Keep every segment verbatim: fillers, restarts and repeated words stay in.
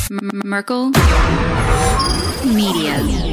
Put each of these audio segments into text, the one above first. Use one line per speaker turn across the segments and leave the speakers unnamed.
M- Merkel Media.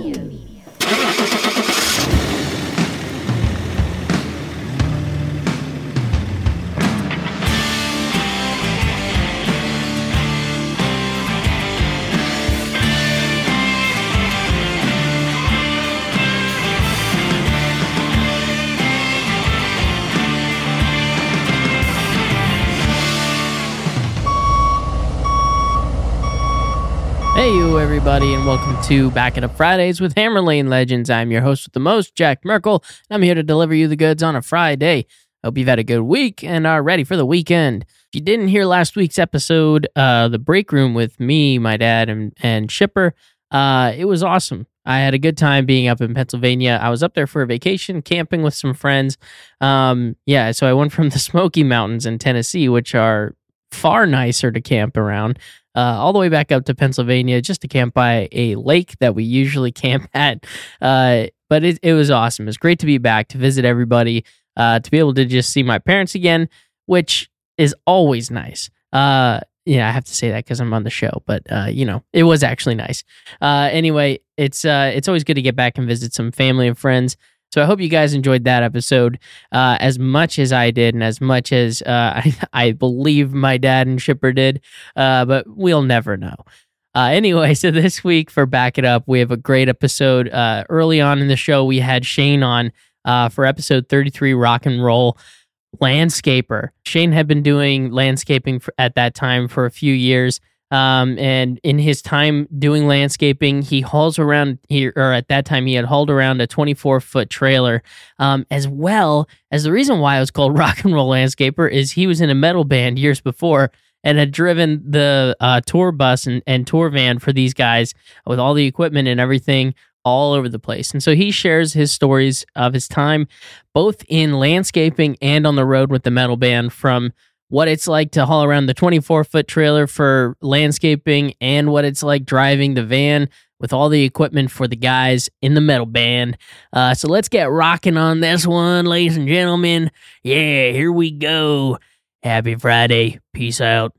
Hey you everybody, and welcome to Back It Up Fridays with Hammer Lane Legends. I'm your host with the most, Jack Merkel, and I'm here to deliver you the goods on a Friday. Hope you've had a good week and are ready for the weekend. If you didn't hear last week's episode, uh, the break room with me, my dad, and, and Shipper, uh, it was awesome. I had a good time being up in Pennsylvania. I was up there for a vacation, camping with some friends. Um, yeah, so I went from the Smoky Mountains in Tennessee, which are far nicer to camp around, Uh, all the way back up to Pennsylvania just to camp by a lake that we usually camp at. Uh, but it, it was awesome. It was great to be back, to visit everybody, uh, to be able to just see my parents again, which is always nice. Uh, yeah, I have to say that because I'm on the show, but uh, you know, it was actually nice. Uh, anyway, it's uh, it's always good to get back and visit some family and friends. So I hope you guys enjoyed that episode uh, as much as I did, and as much as uh, I, I believe my dad and Shipper did, uh, but we'll never know. Uh, anyway, so this week for Back It Up, we have a great episode. Uh, early on in the show, we had Shane on uh, for episode thirty-three, Rock and Roll Landscaper. Shane had been doing landscaping for, at that time for a few years. Um, and in his time doing landscaping, he hauls around here, or at that time he had hauled around a twenty-four foot trailer, um, as well as the reason why it was called Rock and Roll Landscaper is he was in a metal band years before and had driven the uh, tour bus and, and tour van for these guys with all the equipment and everything all over the place. And so he shares his stories of his time, both in landscaping and on the road with the metal band, from what it's like to haul around the twenty-four foot trailer for landscaping and what it's like driving the van with all the equipment for the guys in the metal band. Uh, so let's get rocking on this one, ladies and gentlemen. Yeah, here we go. Happy Friday. Peace out.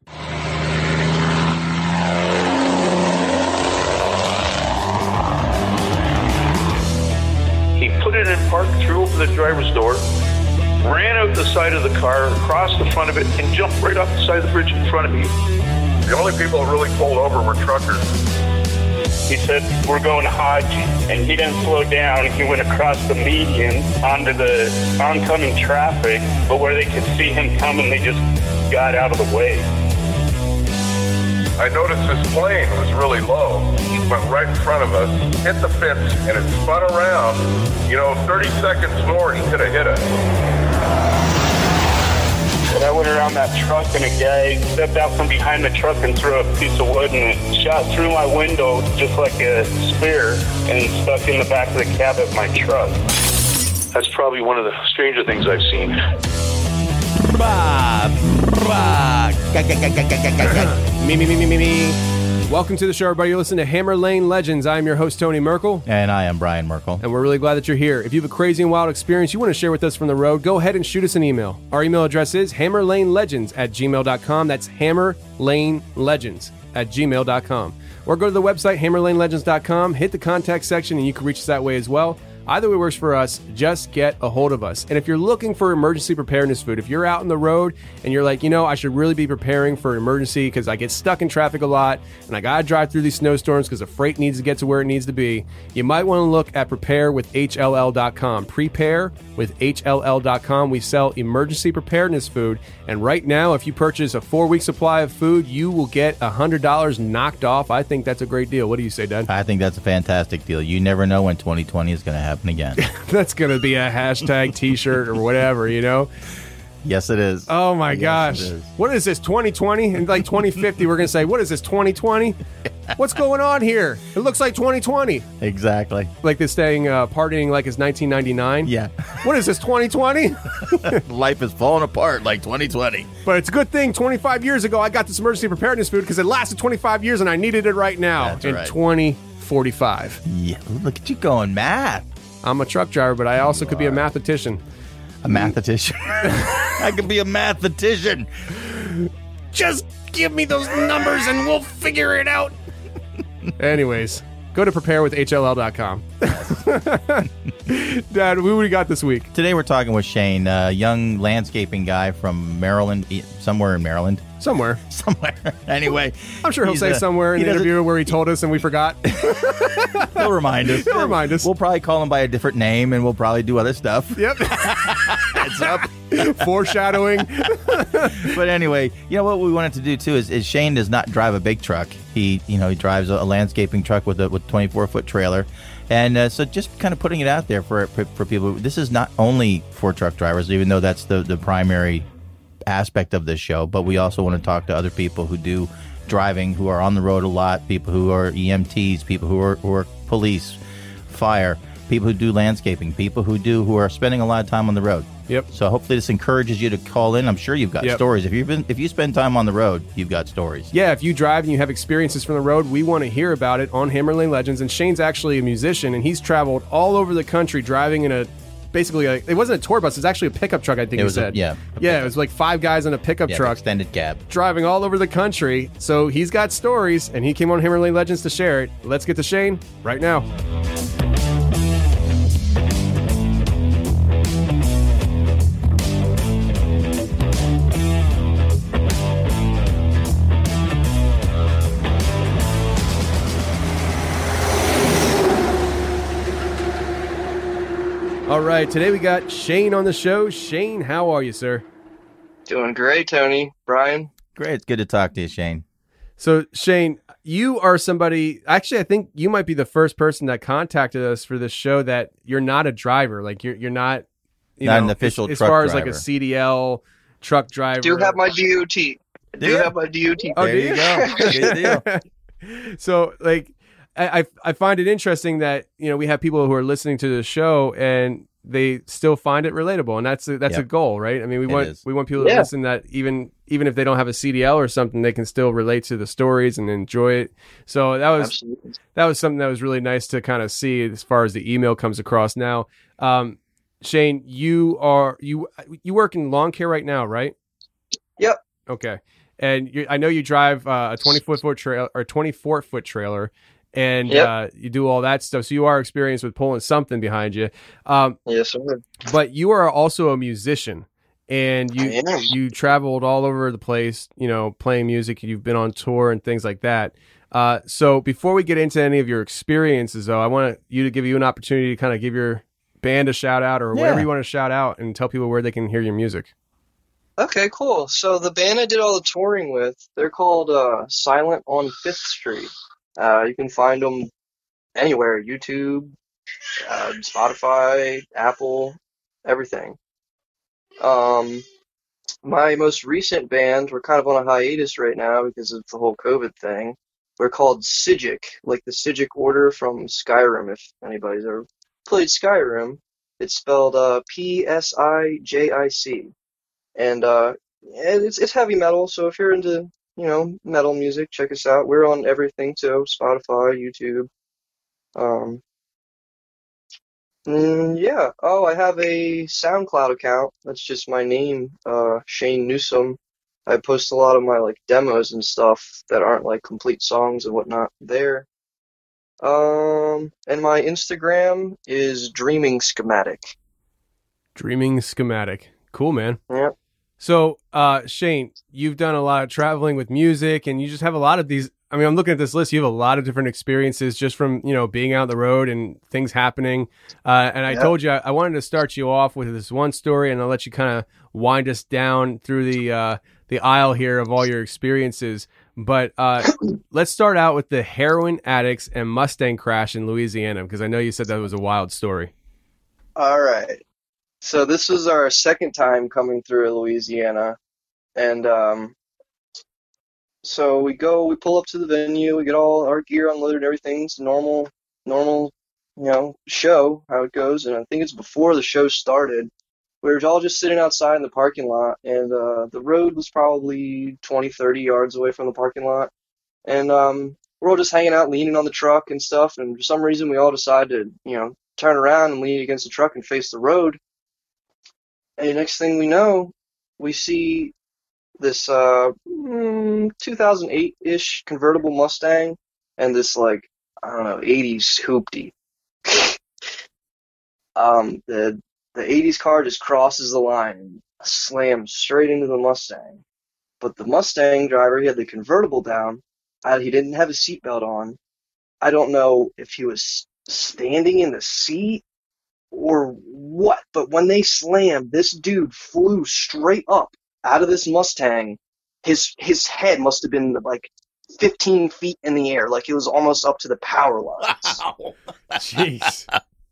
He put it in park, threw open the driver's door, ran out the side of the car, across the front of it, and jumped right off the side of the bridge in front of me.
The only people that really pulled over were truckers.
He said, "We're going to Hodge," and he didn't slow down. He went across the median onto the oncoming traffic, but where they could see him coming, they just got out of the way.
I noticed this plane was really low. It went right in front of us, hit the fence, and it spun around. You know, thirty seconds more, he could have hit us.
And I went around that truck, and a guy stepped out from behind the truck and threw a piece of wood, and it shot through my window just like a spear and stuck in the back of the cab of my truck. That's probably one of the stranger things I've seen.
Me, me, me, me, me, me. Welcome to the show, everybody. You're listening to Hammer Lane Legends. I am your host, Tony Merkel.
And I am Brian Merkel.
And we're really glad that you're here. If you have a crazy and wild experience you want to share with us from the road, go ahead and shoot us an email. Our email address is hammerlanelegends at gmail dot com. That's hammerlanelegends at gmail dot com. Or go to the website, hammerlanelegends dot com, hit the contact section, and you can reach us that way as well. Either way works for us. Just get a hold of us. And if you're looking for emergency preparedness food, if you're out on the road and you're like, you know, I should really be preparing for an emergency because I get stuck in traffic a lot and I got to drive through these snowstorms because the freight needs to get to where it needs to be, you might want to look at prepare with H L L dot com. Prepare with H L L dot com. We sell emergency preparedness food. And right now, if you purchase a four-week supply of food, you will get one hundred dollars knocked off. I think that's a great deal. What do you say, Dad?
I think that's a fantastic deal. You never know when twenty twenty is going to happen again.
That's going to be a hashtag t-shirt or whatever, you know?
Yes, it is.
Oh, my
yes,
gosh.
is.
What is this, twenty twenty? And like twenty fifty, we're going to say, what is this, twenty twenty? What's going on here? It looks like twenty twenty.
Exactly.
Like this saying, uh, partying like it's nineteen ninety-nine.
Yeah.
What is this, twenty twenty?
Life is falling apart like twenty twenty.
But it's a good thing twenty-five years ago I got this emergency preparedness food because it lasted twenty-five years and I needed it right now.
That's
in
right.
twenty forty-five.
Yeah, look at you going math.
I'm a truck driver, but I also could be a mathematician.
A mathematician. I could be a mathematician.
Just give me those numbers and we'll figure it out. Anyways, go to prepare with H L L dot com. Dad, who we got this week?
Today we're talking with Shane, a young landscaping guy from Maryland, e- somewhere in Maryland.
Somewhere.
Somewhere. Anyway.
I'm sure he'll
he's,
say
uh,
somewhere in
he
the
doesn't-
interview where he told us and we forgot.
He'll remind us.
He'll remind us.
We'll probably call him by a different name, and we'll probably do other stuff.
Yep.
Heads up.
Foreshadowing.
But anyway, you know what we wanted to do too is, is Shane does not drive a big truck. He, you know, he drives a, a landscaping truck with a with twenty-four foot trailer, and uh, so just kind of putting it out there for, for for people. This is not only for truck drivers, even though that's the the primary aspect of this show, but we also want to talk to other people who do driving, who are on the road a lot, people who are E M Ts, people who are who are police, fire, people who do landscaping, people who do who are spending a lot of time on the road.
Yep.
So hopefully this encourages you to call in. I'm sure you've got
Yep.
stories. If you've been if you spend time on the road, you've got stories.
Yeah, if you drive and you have experiences from the road, we want to hear about it on Hammer Lane Legends. And Shane's actually a musician, and he's traveled all over the country driving in a basically a, it wasn't a tour bus, it was actually a pickup truck, I think
It
he
was a-
said.
yeah, a
yeah,
pickup.
it was like five guys in a pickup
Yeah,
truck
extended cab.
driving all over the country. So he's got stories, and he came on Hammer Lane Legends to share it. Let's get to Shane right now. All right, today we got Shane on the show. Shane, how are you, sir?
Doing great, Tony. Brian?
Great. It's good to talk to you, Shane.
So, Shane, you are somebody, actually, I think you might be the first person that contacted us for this show that you're not a driver. Like, you're you're not, you
Not
know,
an official
as, as
truck
far as like a
driver.
C D L truck driver.
Do have my D O T. Do
you?
have my D O T.
Oh,
There
do
you go. Good
deal. So, like, I, I I find it interesting that, you know, we have people who are listening to the show and they still find it relatable, and that's a, that's a
Yep.
goal, right? I mean, we
It
want
is.
we want people to
Yeah.
listen that even even if they don't have a C D L or something, they can still relate to the stories and enjoy it. So that was
Absolutely.
that was something that was really nice to kind of see as far as the email comes across. Now, um, Shane, you are you you work in lawn care right now, right?
Yep.
Okay, and you, I know you drive uh, a twenty-four foot trailer or twenty-four foot trailer, and
Yep.
uh, you do all that stuff. So you are experienced with pulling something behind you. Um,
Yes, sir.
but you are also a musician, and you
I am.
you traveled all over the place, you know, playing music. You've been on tour and things like that. Uh, so before we get into any of your experiences, though, I want you to give you an opportunity to kind of give your band a shout out or whatever
Yeah.
you want to shout out, and tell people where they can hear your music.
Okay, cool. So the band I did all the touring with, they're called uh, Silent on Fifth Street. Uh, you can find them anywhere, YouTube, uh, Spotify, Apple, everything. Um, my most recent band, we're kind of on a hiatus right now because of the whole COVID thing. We're called Sijic, like the Sijic Order from Skyrim, if anybody's ever played Skyrim. It's spelled uh, P S I J I C. And uh, and it's it's heavy metal, so if you're into, you know, metal music, check us out. We're on everything too, Spotify, YouTube. Um, mm, yeah. Oh, I have a SoundCloud account. That's just my name, uh, Shane Newsom. I post a lot of my like demos and stuff that aren't like complete songs and whatnot there. Um, and my Instagram is Dreaming Schematic.
Dreaming Schematic. Cool, man.
Yep.
So, uh, Shane, you've done a lot of traveling with music, and you just have a lot of these. I mean, I'm looking at this list. You have a lot of different experiences just from, you know, being out on the road and things happening. Uh, and I
Yep.
told you I, I wanted to start you off with this one story, and I'll let you kind of wind us down through the uh, the aisle here of all your experiences. But uh, let's start out with the heroin addicts and Mustang crash in Louisiana, because I know you said that was a wild story.
All right. So this was our second time coming through Louisiana, and um, so we go, we pull up to the venue, we get all our gear unloaded, everything's normal, normal, you know, show, how it goes, and I think it's before the show started. We were all just sitting outside in the parking lot, and uh, the road was probably twenty, thirty yards away from the parking lot, and um, we're all just hanging out, leaning on the truck and stuff, and for some reason we all decided to, you know, turn around and lean against the truck and face the road. And the next thing we know, we see this uh two thousand eight-ish convertible Mustang and this like I don't know eighties hoopty. um the the eighties car just crosses the line and slams straight into the Mustang. But the Mustang driver, he had the convertible down. Uh, he didn't have his seatbelt on. I don't know if he was standing in the seat or what, but when they slammed, this dude flew straight up out of this Mustang. His his head must have been like fifteen feet in the air, like it was almost up to the power lines.
Wow.
Jeez.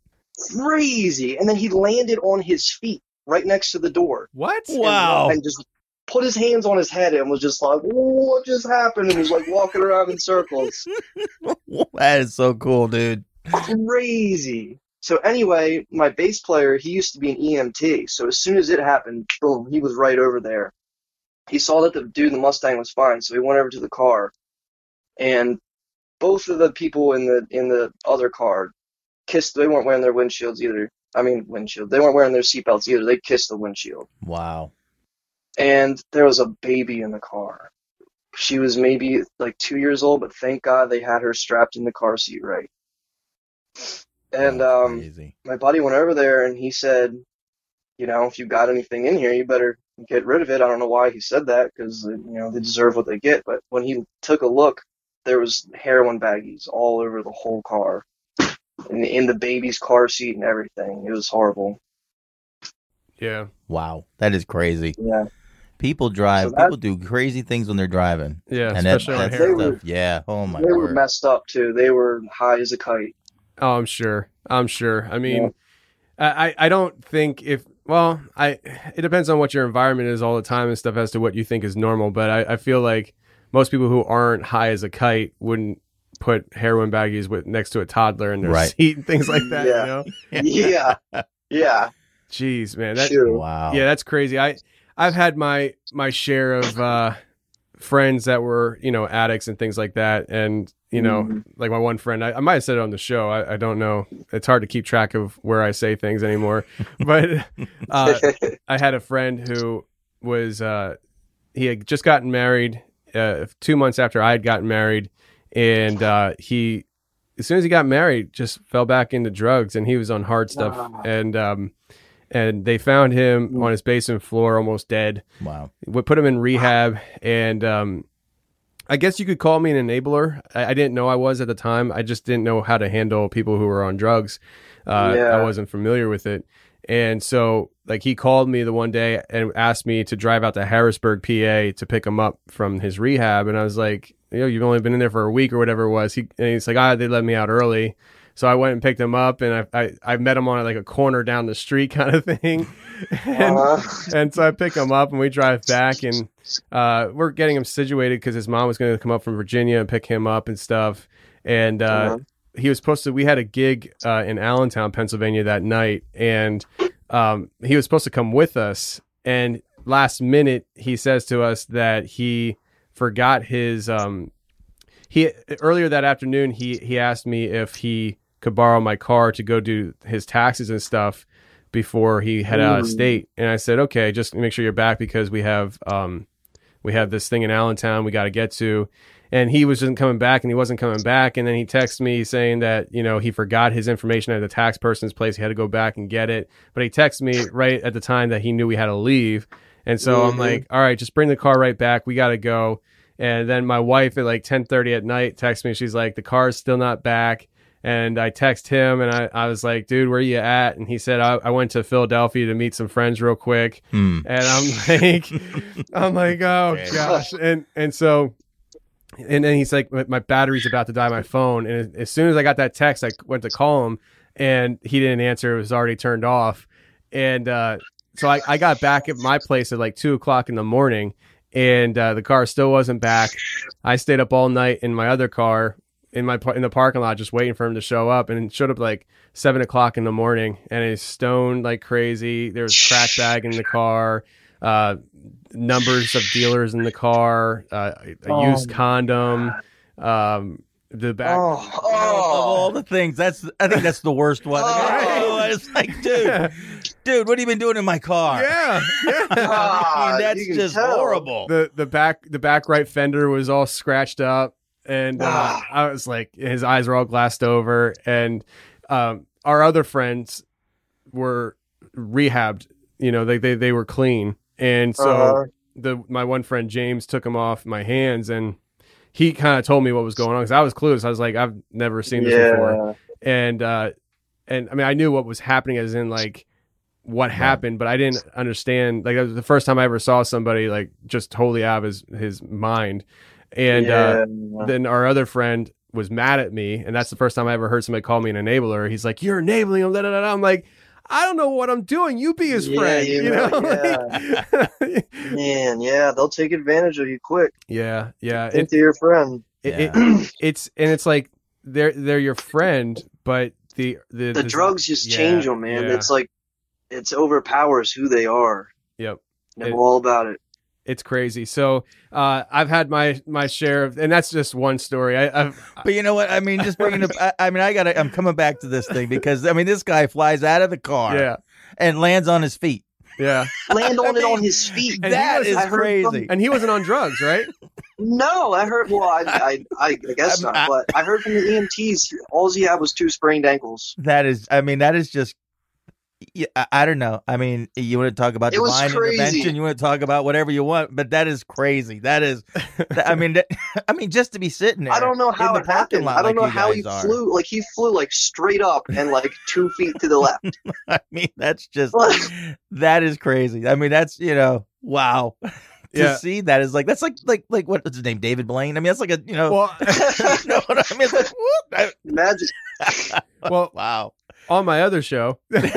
Crazy. And then he landed on his feet right next to the door.
What?
Wow.
And, and just put his hands on his head and was just like, what just happened? And was like walking around in circles.
That is so cool, dude.
Crazy. So anyway, my bass player, he used to be an E M T. So as soon as it happened, boom, he was right over there. He saw that the dude in the Mustang was fine, so he went over to the car. And both of the people in the in the other car kissed. They weren't wearing their windshields either. I mean, windshield. They weren't wearing their seatbelts either. They kissed the windshield.
Wow.
And there was a baby in the car. She was maybe like two years old, but thank God they had her strapped in the car seat right. And
That's
um,
crazy.
my buddy went over there and he said, you know, if you got anything in here, you better get rid of it. I don't know why he said that because, you know, they deserve what they get. But when he took a look, there was heroin baggies all over the whole car, in the, in the baby's car seat and everything. It was horrible.
Yeah.
Wow. That is crazy.
Yeah.
People drive,
So that-
people do crazy things when they're driving.
Yeah,
And that,
especially on
that
heroin.
stuff, yeah. Oh my
They were
word.
messed up, too. They were high as a kite.
Oh, I'm sure. I'm sure. I mean, I, I I don't think if, well, I it depends on what your environment is all the time and stuff as to what you think is normal. But I, I feel like most people who aren't high as a kite wouldn't put heroin baggies with next to a toddler in their
Right.
seat and things like that.
Yeah.
You know?
Yeah. Yeah.
Jeez, man. That,
True.
Wow.
Yeah, that's crazy. I I've had my my share of uh, friends that were, you know, addicts and things like that, and you know,
Mhm.
like my one friend, I, I might have said it on the show. I, I don't know. It's hard to keep track of where I say things anymore. But uh, I had a friend who was uh, he had just gotten married uh, two months after I had gotten married, and uh, he as soon as he got married, just fell back into drugs, and he was on hard stuff,
Wow.
and um, and they found him on his basement floor, almost dead.
Wow.
We put him in rehab, and um, I guess you could call me an enabler. I, I didn't know I was at the time. I just didn't know how to handle people who were on drugs. Uh,
Yeah.
I wasn't familiar with it, and so like he called me the one day and asked me to drive out to Harrisburg, P A, to pick him up from his rehab, and I was like, you know, you've only been in there for a week or whatever it was. He and he's like, ah, they let me out early. So I went and picked him up, and I I, I met him on like a corner down the street kind of thing, and,
Uh,
and so I pick him up and we drive back, and uh, we're getting him situated because his mom was going to come up from Virginia and pick him up and stuff, and uh,
Uh-huh.
he was supposed to. We had a gig uh, in Allentown, Pennsylvania that night, and um, he was supposed to come with us, and last minute he says to us that he forgot his um, he earlier that afternoon he he asked me if he could borrow my car to go do his taxes and stuff before he head out of
Mm.
state. And I said, okay, just make sure you're back because we have um we have this thing in Allentown we got to get to. And he was just coming back and he wasn't coming back. And then he texted me saying that, you know, he forgot his information at the tax person's place. He had to go back and get it. But he texted me right at the time that he knew we had to leave. And so I'm
Mhm.
like, all right, just bring the car right back. We got to go. And then my wife at like ten thirty at night texts me. She's like, the car's still not back. And I text him and I, I was like, dude, where you at? And he said, I, I went to Philadelphia to meet some friends real quick.
Hmm.
And I'm like, I'm like, oh gosh. And, and so, and then he's like, my- my battery's about to die on my phone. And as soon as I got that text, I went to call him and he didn't answer. It was already turned off. And, uh, so I, I got back at my place at like two o'clock in the morning and, uh, the car still wasn't back. I stayed up all night in my other car in my, par- in the parking lot, just waiting for him to show up, and it showed up like seven o'clock in the morning and he's stoned like crazy. There was a crack bag in the car, uh, numbers of dealers in the car, uh, a
Oh,
used condom, um, the back.
oh,
Of all
oh.
the things, that's I think that's the worst one.
Oh.
Oh, it's like, dude, Dude, what have you been doing in my car?
Yeah, yeah.
Ah,
I mean, that's
you can
just
tell.
horrible.
the the back the back right fender was all scratched up, and uh,
Ah.
I was like, his eyes were all glassed over, and um, our other friends were rehabbed. You know, they they they were clean, and so
Uh-huh.
the my one friend James took them off my hands, and he kind of told me what was going on because I was clueless. I was like, I've never seen this before, and uh, and I mean, I knew what was happening, as in like what happened, but I didn't understand. Like, that was the first time I ever saw somebody like just totally out of his his mind, and uh,
Yeah.
then our other friend was mad at me, and that's the first time I ever heard somebody call me an enabler. He's like, "You're enabling him." Da, da, da, da. I'm like, I don't know what I'm doing. You be his
Yeah,
friend,
you
you
know,
know? Like-
Man, yeah, they'll take advantage of you quick.
yeah, yeah.
Think
It,
they're your friend.
it, it, it's and it's like they're they're your friend, but the the,
The drugs just change them, man.
yeah.
It's like it's overpowers who they are.
Yep.
Know
It-
all about it.
It's crazy. So uh, I've had my my share of, and that's just one story. I, I've
But you know what? I mean, just bringing up. I, I mean, I gotta. I'm coming back to this thing because I mean, this guy flies out of the car
yeah,
and lands on his feet.
yeah,
Land on it
I
on
mean,
his feet.
And he
That
was-
is
I heard from-
crazy.
and he wasn't on drugs, right?
No, I heard. Well, I, I, I, I guess
I'm-
not. But I heard from the E M Ts. All he had was two sprained ankles.
That is. I mean, that is just. Yeah, I, I don't know. I mean, you want to talk about
It was
divine
crazy.
intervention, you want to talk about whatever you want, but that is crazy. That is. that- I mean, that, I mean, just to be sitting there.
I don't know how
in the
it
parking
happened.
lot
I don't
like
know
you
how he
guys are.
flew. Like he flew like straight up and like two feet to the left.
I mean, that's just. That is crazy. I mean, that's you know, wow. to
Yeah.
see that is like that's like like like what's his name, David Blaine. I mean, that's like a you know.
Well,
you know what I mean? It's like, whoop. I-
Imagine.
well,
wow.
on my other show,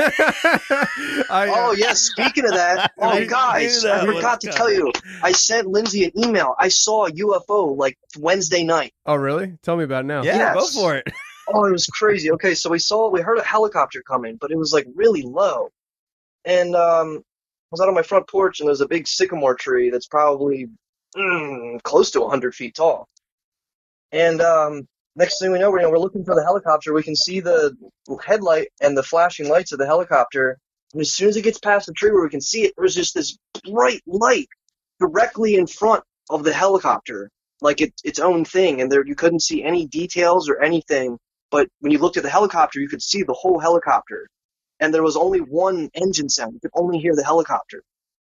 I, uh,
Oh yeah. Speaking of that,
I
oh
knew
guys,
that
I
was
forgot to
coming.
tell you. I sent Lindsay an email. I saw a U F O like Wednesday night.
oh really? Tell me about it now.
Yeah,
Yes.
go for it.
Oh, it was crazy. Okay, so we saw, we heard a helicopter coming, but it was like really low. And um, I was out on my front porch, and there's a big sycamore tree that's probably mm, close to one hundred feet tall. And um, next thing we know, we're, you know, we're looking for the helicopter. We can see the headlight and the flashing lights of the helicopter. And as soon as it gets past the tree where we can see it, there's just this bright light directly in front of the helicopter, like it, its own thing. And there, you couldn't see any details or anything. But when you looked at the helicopter, you could see the whole helicopter. And there was only one engine sound. You could only hear the helicopter.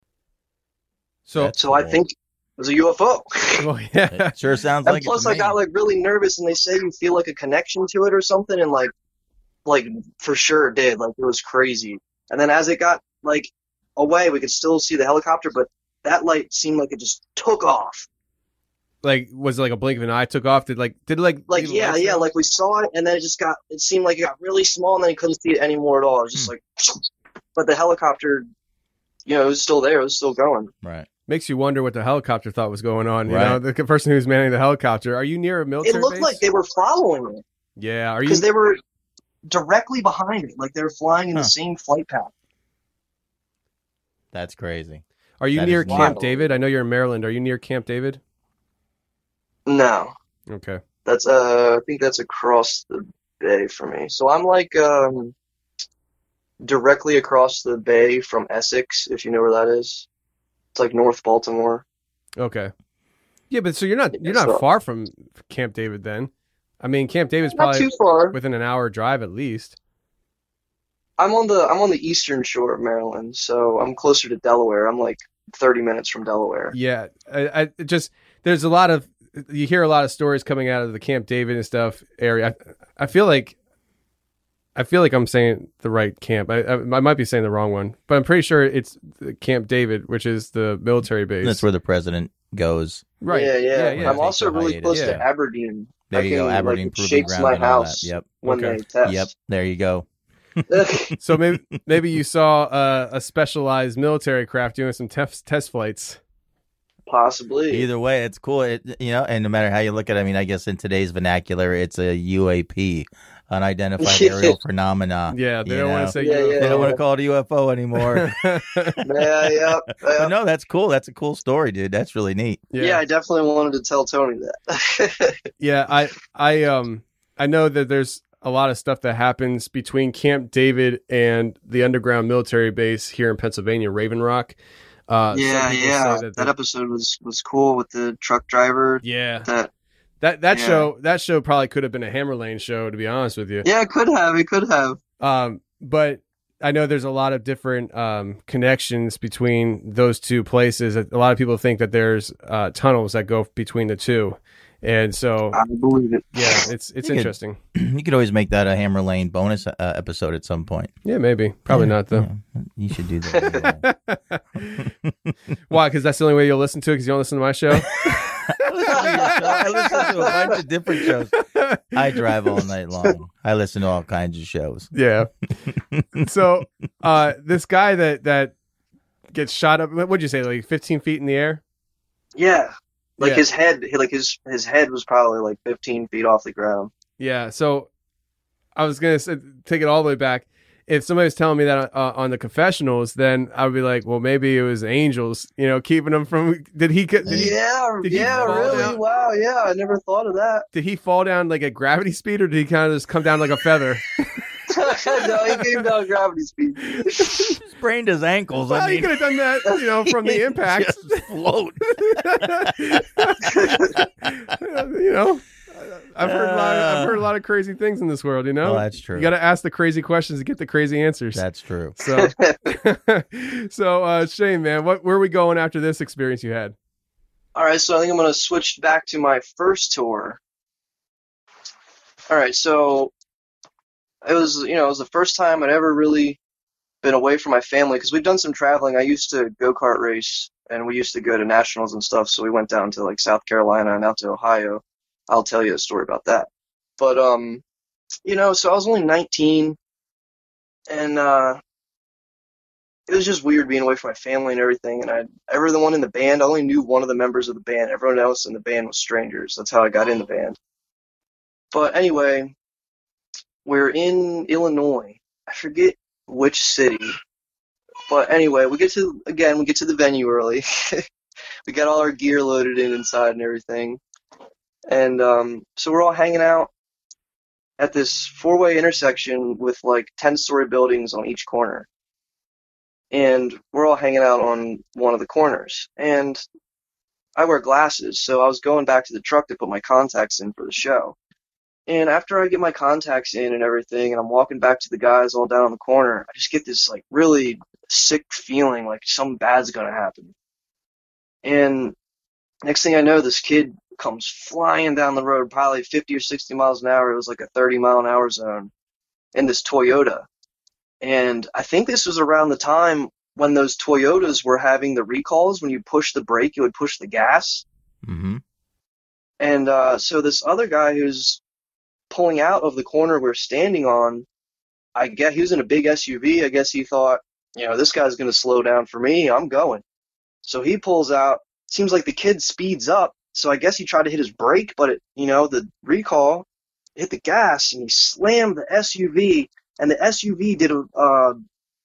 So,
That's
So I
cool.
think it was a U F O.
well, yeah.
It sure sounds
And
like
plus
it to
I
me.
got like really nervous, and they say you feel like a connection to it or something, and like like for sure did. Like it was crazy. And then as it got like away, we could still see the helicopter, but that light seemed like it just took off.
Like, was it like a blink of an eye took off? Did like did it, like
Like
leave
yeah,
lights
yeah,
out?
like we saw it, and then it just got. It seemed like it got really small, and then you couldn't see it anymore at all. It was just like, but the helicopter, you know, it was still there. It was still going.
Right.
Makes you wonder what the helicopter thought was going on. You
Right.
know, the person who's manning the helicopter. Are you near a military
It looked
base?
like they were following it
Yeah. Are you?
because they were directly behind it, like they were flying in
Huh.
the same flight path.
That's crazy.
Are you
that
near
is
Camp
wild.
David? I know you're in Maryland. Are you near Camp David?
No,
Okay.
that's uh, I think that's across the bay for me. So I'm like um, directly across the bay from Essex, if you know where that is. It's like North Baltimore.
Okay. Yeah, but so you're not you're
Yeah,
not
so-
far from Camp David then. I mean, Camp David's
Not
probably
too far.
within an hour drive at least.
I'm on the I'm on the eastern shore of Maryland, so I'm closer to Delaware. I'm like thirty minutes from Delaware.
Yeah, I, I it just there's a lot of you hear a lot of stories coming out of the Camp David and stuff area. I, I feel like I feel like I'm saying the right camp. I, I I might be saying the wrong one, but I'm pretty sure it's the Camp David, which is the military base.
That's where the president goes.
right.
Yeah, yeah.
yeah, yeah.
I'm also
Take the
really
hiatus.
close
Yeah.
to Aberdeen.
There
I
you go,
can,
Aberdeen
like, it
Proving
shakes
Ground
my
and all
house
that. Yep.
when
Okay.
they test.
Yep. There you go.
So maybe maybe you saw uh, a specialized military craft doing some test test flights.
Possibly.
Either way, it's cool. It, you know, and no matter how you look at it, I mean, I guess in today's vernacular, it's a U A P, unidentified aerial phenomena.
Yeah, they
you
don't want
know?
to say
Yeah,
U F O.
yeah.
They don't want to call it a U F O anymore.
Yeah, yeah,
But
yeah.
no, that's cool. That's a cool story, dude. That's really neat.
Yeah, I definitely wanted to tell Tony that.
Yeah, I I um I know that there's a lot of stuff that happens between Camp David and the underground military base here in Pennsylvania, Raven Rock. Uh,
yeah,
some people
yeah.
say
That,
that the-
episode was was cool with the truck driver.
yeah,
That
that that
yeah.
show that show probably could have been a Hammer Lane show, to be honest with you.
yeah, it could have. It could have.
Um, but I know there's a lot of different um, connections between those two places. A lot of people think that there's uh, tunnels that go between the two, and so
I believe it.
yeah, it's it's
You could-
interesting.
You could always make that a Hammer Lane bonus uh, episode at some point.
Yeah, maybe, probably not though.
Yeah, you should do that.
Why? Because that's the only way you'll listen to it. Because you don't listen to my show.
I listen to your show. I listen to a bunch of different shows. I drive all night long. I listen to all kinds of shows.
Yeah. So, uh, this guy that that gets shot up. What'd you say? Like fifteen feet in the air?
Yeah, like
Yeah.
his head, like his his head was probably like fifteen feet off the ground.
Yeah. So, I was gonna say, take it all the way back. If somebody was telling me that uh, on the confessionals, then I would be like, well, maybe it was angels, you know, keeping him from. Did he? Did he,
Yeah,
did he
yeah,
fall
really.
down?
Wow, yeah, I never thought of that.
did he fall down like at gravity speed, or did he kind of just come down like a feather?
No, he came down gravity speed.
Sprained his ankles.
Well,
I
he
mean,
could have done that, you know, from the impact.
Just float.
You know, I've heard a lot. Of, I've heard a lot of crazy things in this world. You know,
Oh, that's true.
You got to ask the crazy questions to get the crazy answers.
That's true.
So, so uh, Shane, man, what where are we going after this experience you had?
All right, so I think I'm gonna switch back to my first tour. All right, so it was, you know, it was the first time I'd ever really been away from my family because we've done some traveling. I used to go-kart race, and we used to go to nationals and stuff. So we went down to like South Carolina and out to Ohio. I'll tell you a story about that. But um, you know, so I was only nineteen, and uh, it was just weird being away from my family and everything. And I, everyone in the band, I only knew one of the members of the band. Everyone else in the band was strangers. That's how I got in the band. But anyway, we're in Illinois. I forget which city. But anyway, we get to, again, we get to the venue early. We got all our gear loaded in inside and everything. And um, so we're all hanging out at this four-way intersection with like ten-story buildings on each corner. And we're all hanging out on one of the corners. And I wear glasses, so I was going back to the truck to put my contacts in for the show. And after I get my contacts in and everything, and I'm walking back to the guys all down on the corner, I just get this like really sick feeling like something bad's gonna happen. And next thing I know, this kid comes flying down the road, probably fifty or sixty miles an hour. It was like a thirty mile an hour zone in this Toyota. And I think this was around the time when those Toyotas were having the recalls. When you push the brake, it would push the gas.
Mm-hmm.
And uh, so this other guy who's pulling out of the corner we're standing on, I guess he was in a big S U V. I guess he thought, you know, this guy's going to slow down for me. I'm going. So he pulls out. Seems like the kid speeds up. So I guess he tried to hit his brake, but, it, you know, the recall hit the gas, and he slammed the S U V. And the S U V did a uh,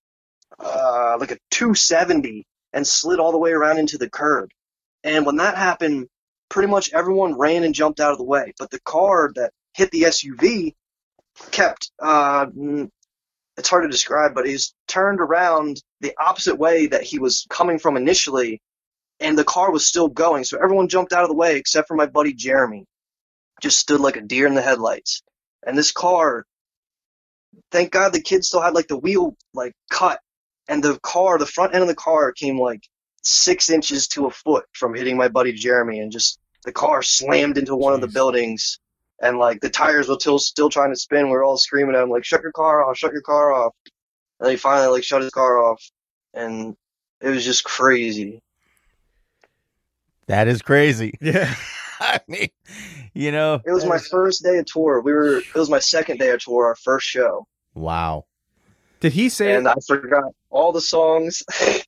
uh, like a two seventy and slid all the way around into the curb. And when that happened, pretty much everyone ran and jumped out of the way. But the car that hit the S U V kept, uh, it's hard to describe, but he's turned around the opposite way that he was coming from initially, and the car was still going. So everyone jumped out of the way except for my buddy Jeremy. Just stood like a deer in the headlights. And this car, thank God the kid still had like the wheel like cut, and the car, the front end of the car came like six inches to a foot from hitting my buddy Jeremy, and just the car slammed into one
Jeez.
of the buildings, and like the tires were still still trying to spin. We were all screaming at him like, "Shut your car off! Shut your car off!" And he finally like shut his car off, and it was just crazy.
That is crazy.
Yeah.
I mean, you know,
It was my
that's-
first day of tour. We were. It was my second day of tour, our first show,
Wow.
Did he say?
and I forgot all the songs.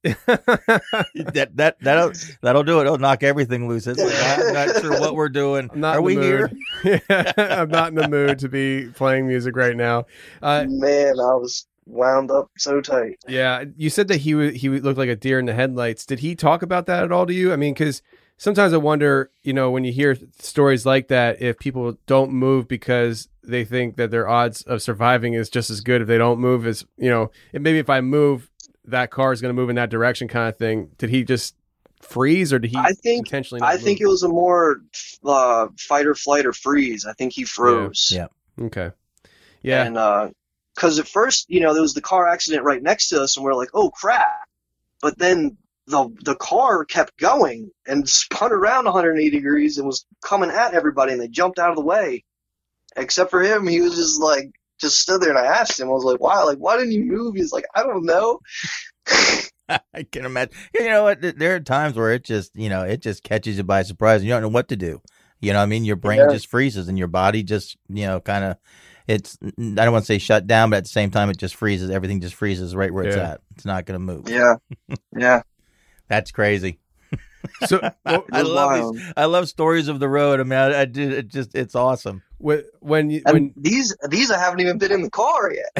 that that that'll that'll do it. It'll knock everything loose. It's like, I'm not sure what we're doing.
I'm not
Are
in
we
the
here?
mood. Yeah, I'm not in the mood to be playing music right now. Uh,
Man, I was wound up so tight.
yeah, you said that he w- he looked like a deer in the headlights. Did he talk about that at all to you? I mean, because sometimes I wonder, you know, when you hear stories like that, if people don't move because they think that their odds of surviving is just as good if they don't move as, you know, and maybe if I move, that car is going to move in that direction kind of thing. Did he just freeze, or did he
I think,
intentionally not
I think
move?
it was a more uh, fight or flight or freeze. I think he froze.
Yeah.
Okay. Yeah.
And uh, because at first, you know, there was the car accident right next to us, and we're like, oh crap. But then the the car kept going and spun around one hundred eighty degrees and was coming at everybody, and they jumped out of the way. Except for him, he was just like, just stood there, and I asked him, I was like, why? Like, why didn't you move? He's like, I don't know.
I can imagine. You know what? There are times where it just, you know, it just catches you by surprise. And you don't know what to do. You know what I mean? Your brain
Yeah.
just freezes and your body just, you know, kind of, it's, I don't want to say shut down, but at the same time, it just freezes. Everything just freezes right where it's
Yeah.
at. It's not going to move.
Yeah. Yeah.
That's crazy.
So well,
I
was
love
wild.
these. I love stories of the road. I mean, I, I do. It just, it's awesome.
when when you,
And
when
these these I haven't even been in the car yet.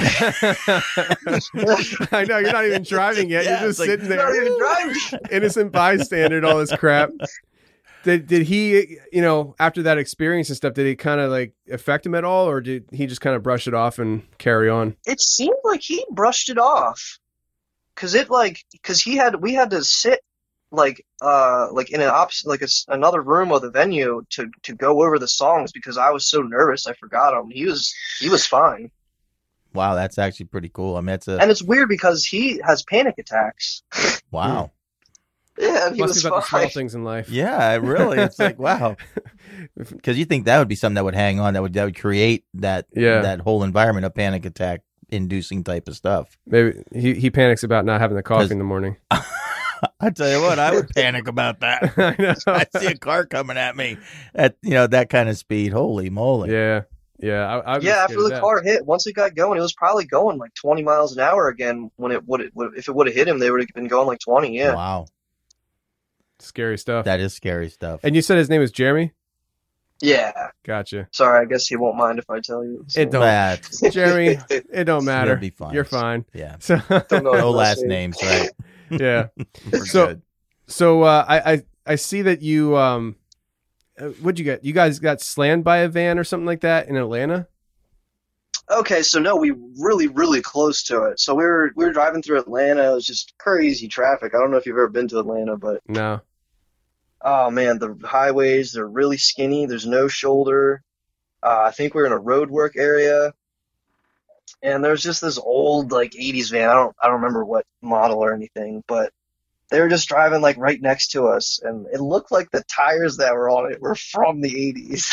I know you're not even driving yet.
Yeah,
You're
it's
just
like-
sitting
Not
there,
even driving.
innocent bystander, and all this crap. Did did he, you know, after that experience and stuff, did it kind of like affect him at all, or did he just kind of brush it off and carry on?
It seemed like he brushed it off, cause it like, cause he had, we had to sit like, uh, like in an opposite, like a s another room of the venue to to go over the songs because I was so nervous I forgot him. He was he was fine,
Wow, that's actually pretty cool. I mean, it's a
and it's weird because he has panic attacks.
wow.
Yeah, and he
Must
was
be about the small
fine.
things in life.
Yeah, it really. It's like wow. Because you think that would be something that would hang on, that would that would create that
Yeah.
that whole environment of panic attack inducing type of stuff.
Maybe he, he panics about not having the coffee
'Cause-
in the morning.
I tell you what, I would panic about that.
I know.
I see a car coming at me at you know that kind of speed. Holy moly!
Yeah, yeah. I, I'd be
Yeah,
scared
after
of
the
that.
car hit, once it got going, it was probably going like twenty miles an hour again. When it would, if it would have hit him, they would have been going like twenty. Yeah.
Wow,
Scary stuff.
that is scary stuff.
And you said his name was Jeremy?
Yeah.
Gotcha.
Sorry, I guess he won't mind if I tell you.
It don't,
That's
Jeremy. It don't matter.
You'll be fine.
You're fine.
yeah.
So
Don't know his
No
last
last
name.
names, right?
yeah.
We're
So-
good.
So uh, I, I I see that you um, uh, what'd you get? You guys got slammed by a van or something like that in Atlanta?
Okay, so no, we really, really close to it. So we were we were driving through Atlanta. It was just crazy traffic. I don't know if you've ever been to Atlanta, but
No.
oh man, the highways, they're really skinny. There's no shoulder. Uh, I think we're in a road work area. And there's just this old like eighties van. I don't I don't remember what model or anything, but they were just driving like right next to us, and it looked like the tires that were on it were from the eighties.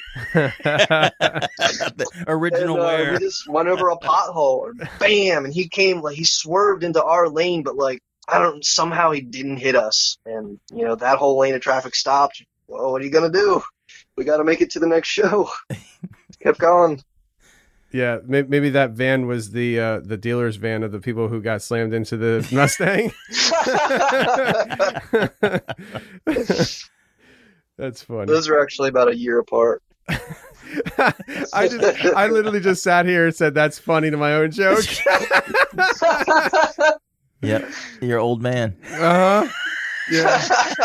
The original
And, uh,
wear.
we just went over a pothole, and bam! And he came like he swerved into our lane, but like I don't somehow he didn't hit us, and you know that whole lane of traffic stopped. Well, what are you gonna do? We got to make it to the next show. Kept going.
Yeah, may- maybe that van was the uh, the dealer's van of the people who got slammed into the Mustang. That's funny.
Those are actually about a year apart.
I just I literally just sat here and said that's funny to my own joke.
Yep, you're old man.
Uh-huh. Yeah.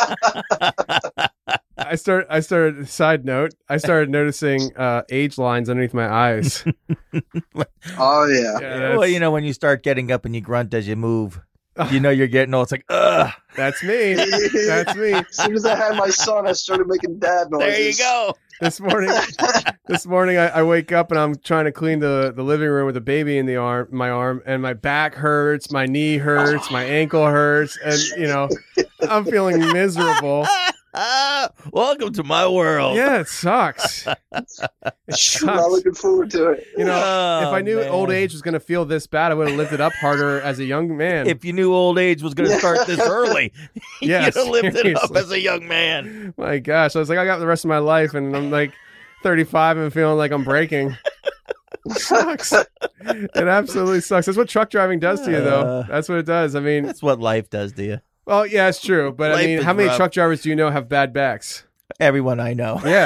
I start I started side note, I started noticing uh age lines underneath my eyes.
Oh yeah.
Yeah,
Well, you know when you start getting up and you grunt as you move, you know you're getting old. It's like, ugh.
that's me. That's me.
As soon as I had my son, I started making dad noises.
There you go.
This morning this morning I, I wake up and I'm trying to clean the, the living room with a baby in the arm my arm and my back hurts, my knee hurts, my ankle hurts, and you know, I'm feeling miserable.
Ah, welcome to my world.
Yeah, it sucks. It
I'm not
sucks.
looking forward to it.
You know,
Oh,
if I knew
man.
old age was going to feel this bad, I would have lived it up harder as a young man.
If you knew old age was going to start this early,
Yeah,
you'd have lived it up
seriously.
as a young man.
My gosh, I was like, I got the rest of my life, and I'm like thirty-five and feeling like I'm breaking. It sucks. It absolutely sucks. That's what truck driving does to you, though.
Uh,
That's what it does. I mean,
That's what life does to you.
well, yeah, it's true. But I
Life
mean,
is
how many
rough.
truck drivers do you know have bad backs?
Everyone I know.
Yeah,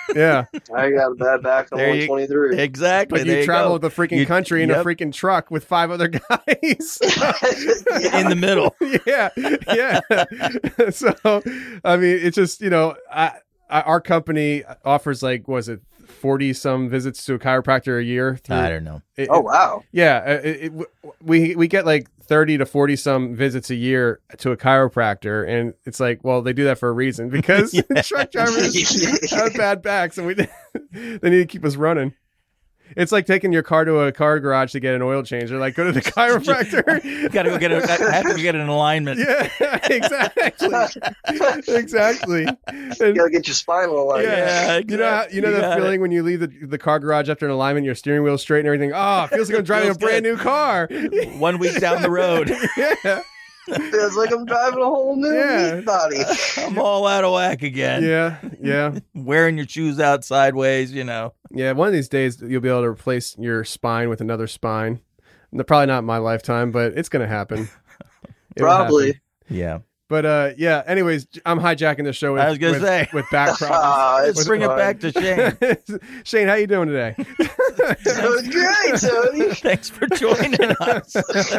Yeah.
I got a bad back on
There you-
one twenty-three.
Exactly.
But
there
you
you
travel
go.
with the freaking
You-
country in
yep.
a freaking truck with five other guys.
in the middle.
yeah, yeah. So, I mean, it's just, you know, I, I, our company offers like, was it forty some visits to a chiropractor a year? through-
I don't know.
it-
Oh, wow.
Yeah, uh, it, it, we we get like thirty to forty some visits a year to a chiropractor, and it's like, well, they do that for a reason because truck drivers have bad backs, and we they need to keep us running. It's like taking your car to a car garage to get an oil change. They're like, go to the chiropractor.
You gotta go get a. I have to go get an alignment.
Yeah, exactly, exactly.
You
And,
gotta get your spinal aligned.
Yeah,
you know, how, you know
You
that
got
feeling when you leave the, the car garage after an alignment, your steering wheel's straight and everything. Oh, it feels like I'm driving a
Feels
brand
good.
new car.
One week down the road,
Yeah,
Feels like I'm driving a whole new
Yeah.
meat body.
I'm all out of whack again.
yeah, yeah.
Wearing your shoes out sideways, you know.
Yeah, one of these days you'll be able to replace your spine with another spine. No- Probably not in my lifetime, but it's going to happen. It will
Probably.
happen.
Yeah.
But uh, yeah. Anyways, I'm hijacking the show. With,
I was gonna
with,
say.
with back problems.
Ah,
Let's
it's
bring it
fine.
back to Shane.
Shane, how you doing today?
Doing great, Tony.
Thanks for joining us.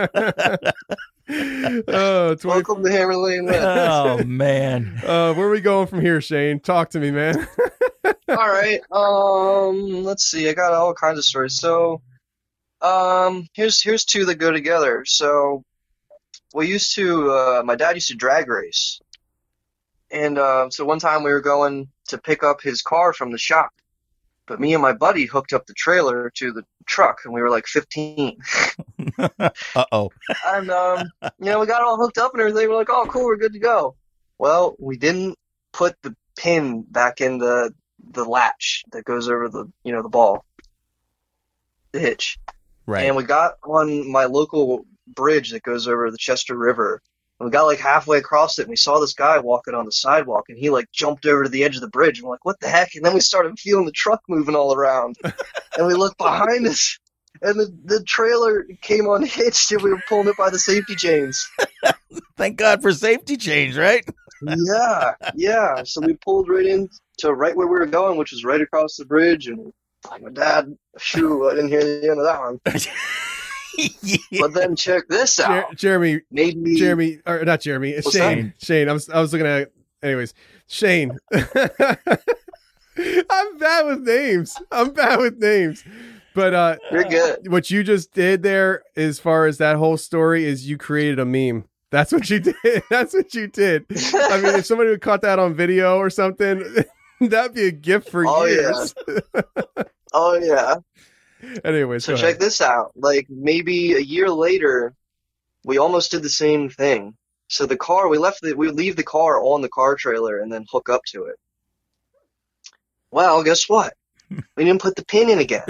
oh, twenty,
Welcome to Hammer Lane Left.
Oh man.
uh, where are we going from here, Shane? Talk to me, man.
All right. Um, let's see. I got all kinds of stories. So, um, here's here's two that go together. So, we used to. Uh, my dad used to drag race, and uh, so one time we were going to pick up his car from the shop, but me and my buddy hooked up the trailer to the truck, and we were like fifteen.
Uh oh.
And um, you know, we got all hooked up and everything. We're like, oh, cool, we're good to go. Well, we didn't put the pin back in the the latch that goes over the you know the ball, the hitch.
Right.
And we got on my local bridge that goes over the Chester River. And we got like halfway across it, and we saw this guy walking on the sidewalk, and he like jumped over to the edge of the bridge. And we're like, what the heck? And then we started feeling the truck moving all around, and we looked behind us. And the, the trailer came unhitched and we were pulling it by the safety chains.
Thank God for safety change, right?
Yeah, yeah. So we pulled right in to right where we were going, which was right across the bridge. And my dad, phew, I didn't hear the end of that one.
Yeah.
But then check this
Jer-
out.
Jeremy,
Maybe
Jeremy, or not Jeremy, it's
What's
Shane. Shane, I was, I was looking at. Anyways, Shane. I'm bad with names. I'm bad with names. But uh,
you're good.
what you just did there, as far as that whole story, is you created a meme. That's what you did. That's what you did. I mean, if somebody would caught that on video or something, that'd be a gift for
Oh,
years.
Oh, yeah.
Anyways,
So
go
check
ahead.
this out. Like maybe a year later, we almost did the same thing. So the car, we left the, we would leave the car on the car trailer and then hook up to it. Well, guess what? We didn't put the pin in again.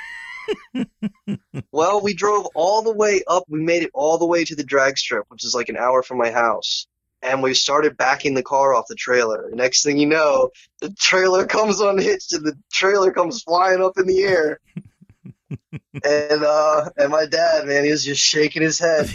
Well, we drove all the way up. We made it all the way to the drag strip, which is like an hour from my house. And we started backing the car off the trailer. Next thing you know, the trailer comes unhitched and the trailer comes flying up in the air. And uh, and my dad, man, he was just shaking his head.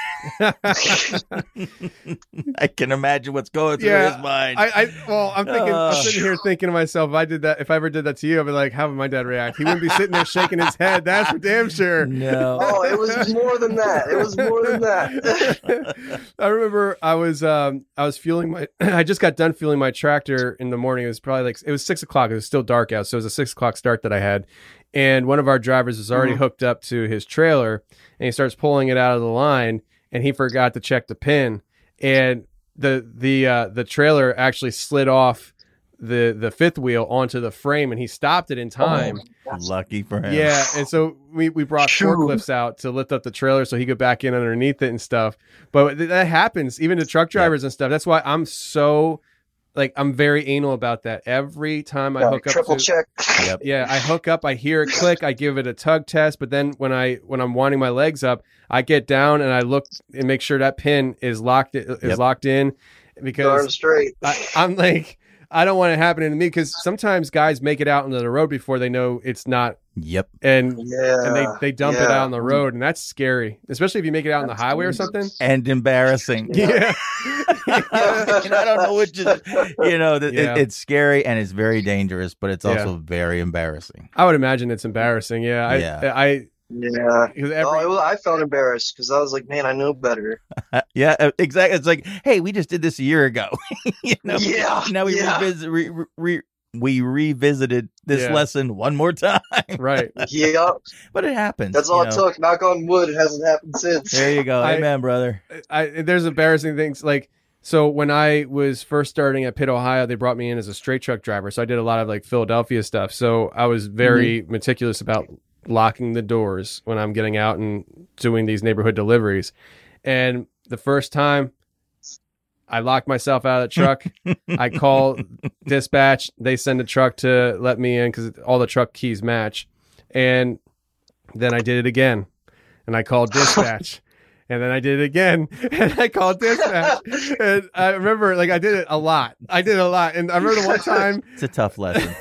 I can imagine what's going through
Yeah,
his mind.
I, I well, I'm thinking,
Uh.
I'm sitting here thinking to myself, if I did that, if I ever did that to you, I'd be like, how would my dad react? He wouldn't be sitting there shaking his head. That's for damn sure.
no.
Oh, it was more than that. It was more than that.
I remember I was um I was fueling my I just got done fueling my tractor in the morning. It was probably like it was six o'clock. It was still dark out, so it was a six o'clock start that I had. And one of our drivers was already
Mhm.
hooked up to his trailer, and he starts pulling it out of the line, and he forgot to check the pin, and the the uh, the trailer actually slid off the the fifth wheel onto the frame, and he stopped it in time.
Lucky for him.
Yeah, and so we, we brought
Phew.
forklifts out to lift up the trailer so he could back in underneath it and stuff. But th- that happens even to truck drivers and stuff. That's why I'm so like I'm very anal about that. Every time I
Yeah,
hook up,
triple
to,
check.
Yep.
yeah, I hook up, I hear it click, I give it a tug test. But then when I when I'm winding my legs up, I get down and I look and make sure that pin is locked is
Yep.
locked in
Darn
because
straight.
I, I'm like. I don't want it happening to me because sometimes guys make it out onto the road before they know it's not.
Yep.
And
Yeah.
and they, they dump
yeah.
it out on the road, and that's scary, especially if you make it out on the highway or something.
And embarrassing.
Yeah.
and I don't know which is, you know, the,
Yeah.
it, it's scary and it's very dangerous, but it's also
Yeah.
very embarrassing.
I would imagine it's embarrassing. Yeah. I,
Yeah.
I,
Yeah.
because
Oh,
every,
it was- I felt embarrassed because I was like, man, I know better.
Yeah, uh, exactly. It's like, hey, we just did this a year ago. you know?
Yeah,
Now we
yeah.
revisit, re, re, re, we revisited this
Yeah.
lesson one more time.
right.
Yeah.
But it happens.
That's all
you
it
know.
took. Knock on wood. It hasn't happened since.
There you go.
I-
Amen, brother.
I, there's embarrassing things like, so when I was first starting at Pitt, Ohio, they brought me in as a straight truck driver. So I did a lot of like Philadelphia stuff. So I was very
Mm-hmm.
meticulous about locking the doors when I'm getting out and doing these neighborhood deliveries. And the first time I locked myself out of the truck, I call dispatch. They send a truck to let me in because all the truck keys match. And then I did it again. And I called dispatch. And then I did it again, and I called dispatch. And I remember, like, I did it a lot. I did it a lot. And I remember the one time,
It's a tough lesson.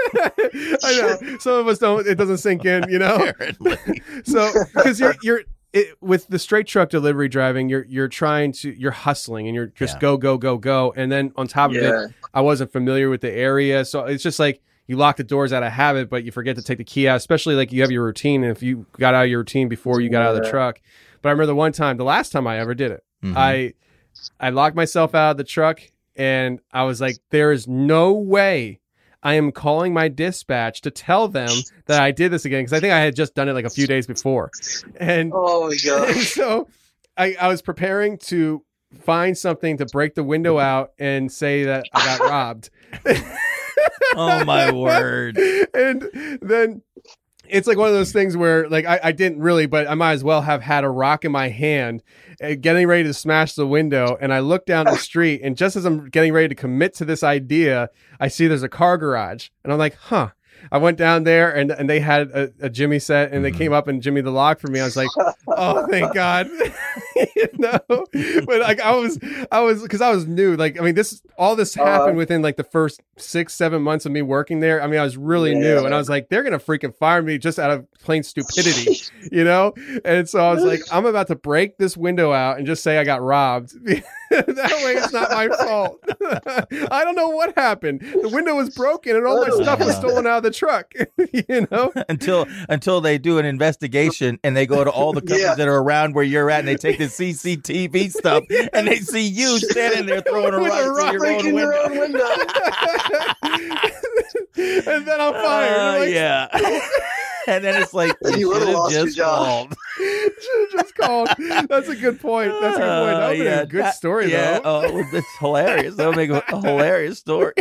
I know, some of us don't, it doesn't sink in, you know?
Apparently.
So, because you're, you're, it, with the straight truck delivery driving, you're, you're trying to, you're hustling and you're just
Yeah.
go, go, go, go. And then on top of
Yeah.
it, I wasn't familiar with the area. So it's just like, you lock the doors out of habit, but you forget to take the key out, especially like you have your routine. And if you got out of your routine before you got out of the
Yeah.
truck. But I remember the one time, the last time I ever did it,
Mhm.
I I locked myself out of the truck and I was like, there is no way I am calling my dispatch to tell them that I did this again. Because I think I had just done it like a few days before. And,
Oh my
and
god.
so I, I was preparing to find something to break the window out and say that I got robbed.
Oh, my word.
And then it's like one of those things where like I, I didn't really, but I might as well have had a rock in my hand uh, getting ready to smash the window. And I look down the street, and just as I'm getting ready to commit to this idea, I see there's a car garage, and I'm like, huh. I went down there and and they had a, a Jimmy set, and they came up and Jimmy the lock for me. I was like, oh, thank God. You know, but like I was, I was, because I was new. Like, I mean, this, all this happened within like the first six, seven months of me working there. I mean, I was really
Yeah.
new, and I was like, they're gonna freaking fire me just out of plain stupidity, you know. And so I was like, I'm about to break this window out and just say I got robbed. That way, it's not my fault. I don't know what happened. The window was broken, and all my stuff was stolen out of the truck. You know.
until until they do an investigation and they go to all the companies
Yeah.
that are around where you're at and they take the C C T V stuff and they see you standing there throwing a
With a
rock
rock
through your own
Breaking
window.
your own window.
And then I'm fired.
Uh,
I'm like,
yeah. And then it's like you
You would've
should have
lost your
just
job.
called.
Should've just called. That's a good point. That's a good point. That would be
Uh,
a good
that-
story,
yeah,
though.
Oh, it's hilarious. That'll make a, a hilarious story.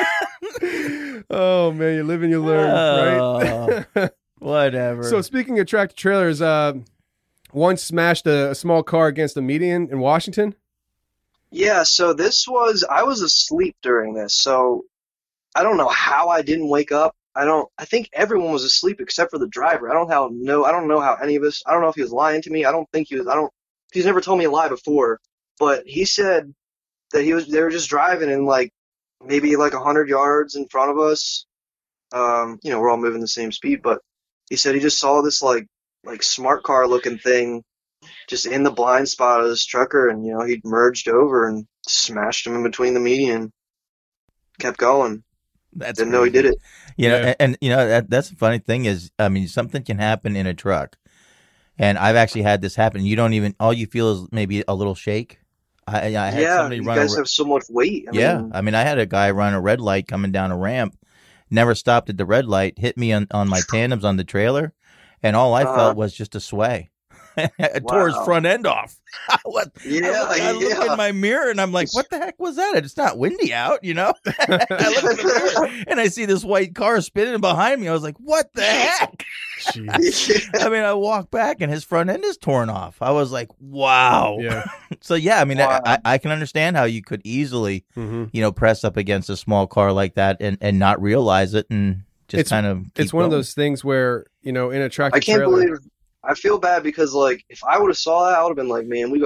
Oh man, you live and you learn, right?
Whatever.
So speaking of tractor trailers, uh, one smashed a, a small car against a median in Washington.
Yeah, so this was, I was asleep during this, so I don't know how I didn't wake up. I don't, I think everyone was asleep except for the driver. I don't how, no, I don't know how any of us, I don't know if he was lying to me. I don't think he was, I don't, he's never told me a lie before, but he said that he was, they were just driving and like, maybe like a hundred yards in front of us. Um, you know, we're all moving the same speed, but he said he just saw this like, like smart car looking thing just in the blind spot of this trucker, and you know he'd merged over and smashed him in between the median. Kept going.
That's
Didn't know he did
crazy.
it.
You know,
Yeah.
and, and you know that that's the funny thing is, I mean, something can happen in a truck, and I've actually had this happen. You don't even all you feel is maybe a little shake. I, I had
Yeah,
somebody
you
run.
guys
a,
have so much weight. I
yeah,
mean,
I mean, I had a guy run a red light coming down a ramp, never stopped at the red light, hit me on, on my tandems on the trailer, and all I
Uh-huh.
felt was just a sway. I tore his
Wow.
front end off. what?
Yeah,
I, I look
yeah.
in my mirror and I'm like, what the heck was that? It's not windy out, you know? I look in the mirror and I see this white car spinning behind me. I was like, what the heck?
Jeez.
I mean, I walk back and his front end is torn off. I was like, wow.
Yeah.
So, yeah, I mean,
Wow.
I, I can understand how you could easily,
hmm
you know, press up against a small car like that and, and not realize it and just
It's-
kind of keep
It's one of
going.
those things where, you know, in a tractor
I can't
trailer.
believe. I feel bad because like if I would have saw that, I would have been like, man, we gotta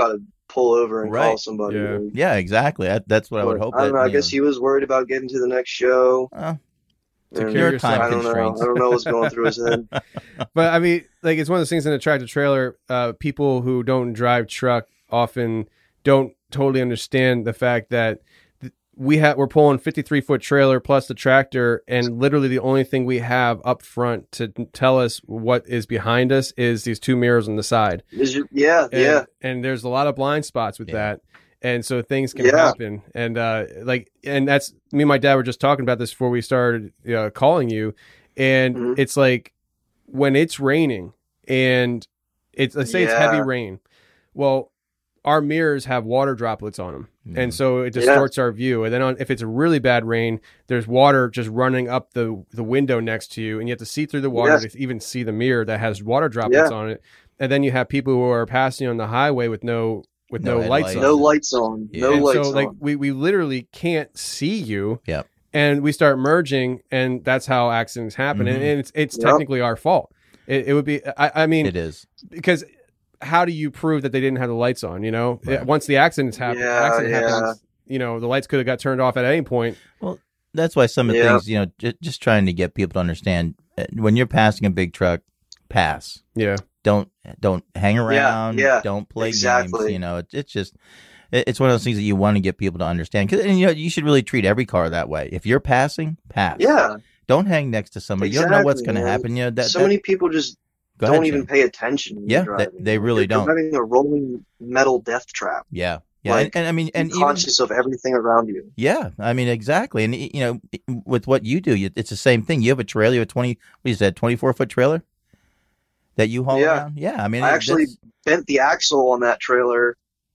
pull over and call
Right.
somebody.
Yeah.
Like,
Yeah, exactly. That, that's what I would
but
hope.
I don't
that,
know. I
you
guess he was worried about getting to the next show.
Well,
Take
and
care of
your time
yourself.
I don't know.
constraints.
I don't know what's going through his head.
But I mean, like, it's one of those things in a tractor trailer. Uh, people who don't drive truck often don't totally understand the fact that th- we have we're pulling fifty-three foot trailer plus the tractor, and literally the only thing we have up front to tell us what is behind us is these two mirrors on the side.
Is you, yeah,
And,
yeah.
and there's a lot of blind spots with
Yeah.
that. And so things can
Yeah.
happen. And, uh, like, and that's me and my dad were just talking about this before we started uh, calling you. And
Mhm.
it's like when it's raining and it's, let's say it's
Yeah.
heavy rain. Well, our mirrors have water droplets on them.
Mhm.
And so it distorts our view. And then on, if it's a really bad rain, there's water just running up the, the window next to you. And you have to see through the water
Yes.
to even see the mirror that has water droplets
Yeah.
on it. And then you have people who are passing on the highway with no, with
No
no, lights
headlights.
on.
No lights on.
Yeah.
No
And
lights
so like
on.
we, we literally can't see you.
Yep.
And we start merging, and that's how accidents happen. And,
Mhm.
and it's it's
Yep.
technically our fault. It, it would be I, I mean
It is.
because how do you prove that they didn't have the lights on? You know,
Right.
once the accidents happen,
Yeah,
accident
yeah.
happens. You know, the lights could have got turned off at any point.
That's why some of the
Yeah.
things, you know, j- just trying to get people to understand uh, when you're passing a big truck, pass.
Yeah,
Don't don't hang around.
yeah,
Don't play games.
exactly.
You know, it, it's just it, it's one of those things that you want to get people to understand. Cause, and you know, you should really treat every car that way. If you're passing, pass.
Yeah.
Don't hang next to somebody. You don't know what's
Exactly,
going to
man.
happen. You know, that,
so
that-
many people just
go
don't
ahead,
even
Shane.
pay attention. when
Yeah,
you're
they-
driving.
they really
You're
don't.
driving a rolling metal death trap.
Yeah. Yeah.
Like,
and, and I mean, and
And
even,
conscious of everything around you.
yeah, I mean, exactly. And, you know, with what you do, you- it's the same thing. You have a trailer, you have a twenty, what is that, twenty-four foot trailer that you haul
Yeah.
around? Yeah. I mean,
I
it-
actually
that's-
bent the axle on that trailer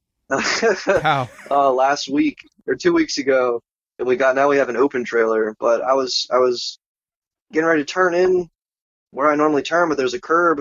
how
uh, last week or two weeks ago, and we got now we have an open trailer. But I was I was getting ready to turn in where I normally turn, but there's a curb.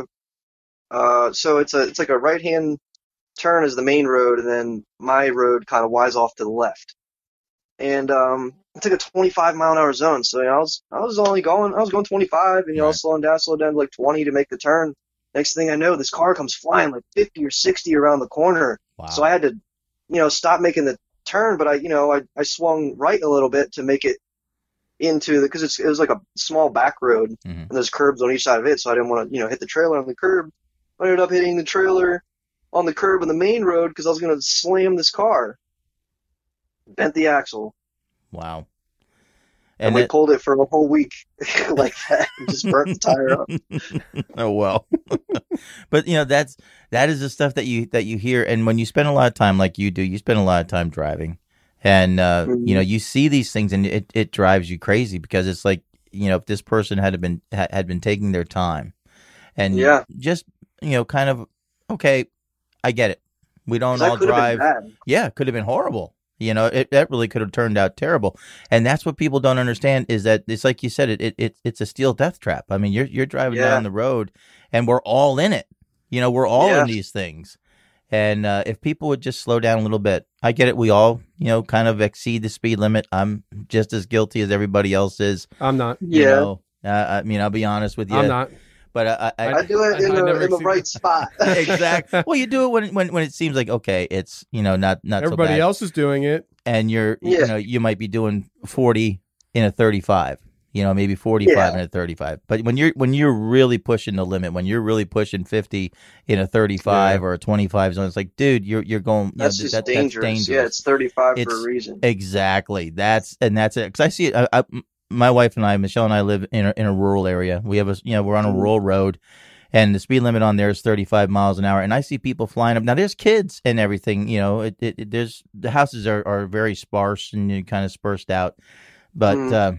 Uh, so it's a it's like a right hand turn is the main road, and then my road kind of wise off to the left. And um, I took a twenty-five mile an hour zone, so you know, I was I was only going I was going twenty-five, and you know, I was
Right.
slowing down, slowing down to like twenty to make the turn. Next thing I know, this car comes flying like fifty or sixty around the corner.
wow.
So I had to, you know, stop making the turn, but I, you know, I, I swung right a little bit to make it into the, cause it's, it was like a small back road
Mhm.
and there's curbs on each side of it. So I didn't want to, you know, hit the trailer on the curb. I ended up hitting the trailer on the curb on the main road cause I was going to slam this car. Bent the axle
Wow.
and,
And
we
that-
pulled it for a whole week like that and just burnt the tire up.
oh well. But you know, that's that is the stuff that you that you hear, and when you spend a lot of time like you do, you spend a lot of time driving, and uh,
Mhm.
you know, you see these things, and it, it drives you crazy because it's like, you know, if this person had been had had been taking their time, and
Yeah.
just, you know, kind of, okay, I get it. We don't
'Cause that
all
could have
drive.
been bad.
Yeah, it could have been horrible. You know, it that really could have turned out terrible. And that's what people don't understand is that it's like you said, it, it, it it's a steel death trap. I mean, you're you're driving
Yeah.
down the road, and we're all in it. You know, we're all
Yeah.
in these things. And uh, if people would just slow down a little bit, I get it. We all, you know, kind of exceed the speed limit. I'm just as guilty as everybody else is.
I'm not.
You
Yeah.
know? uh, I mean, I'll be honest with you.
I'm not.
But I, I,
I do it
I-
in,
I
the,
never
in the
exceed-
right spot.
exactly. Well, you do it when when when it seems like, okay, it's, you know, not not
Everybody
so bad.
else is doing it.
And you're, you
Yeah.
know, you might be doing forty in a thirty-five, you know, maybe forty-five
Yeah.
in a thirty-five. But when you're, when you're really pushing the limit, when you're really pushing fifty in a thirty-five
Yeah.
or a twenty-five zone, it's like, dude, you're, you're going, you know,
That's
th-
just
that-
dangerous.
That's dangerous.
Yeah, it's thirty-five for
It's-
a reason.
Exactly. That's, and that's it. Cause I see it. I, I, my wife and I, Michelle and I live in a, in a rural area. We have a, you know, we're on a
Mhm.
rural road. And the speed limit on there is thirty-five miles an hour. And I see people flying up. Now, there's kids and everything. You know, it, it, it- there's the houses are, are very sparse and you kind of dispersed out. But,
Mhm.
uh,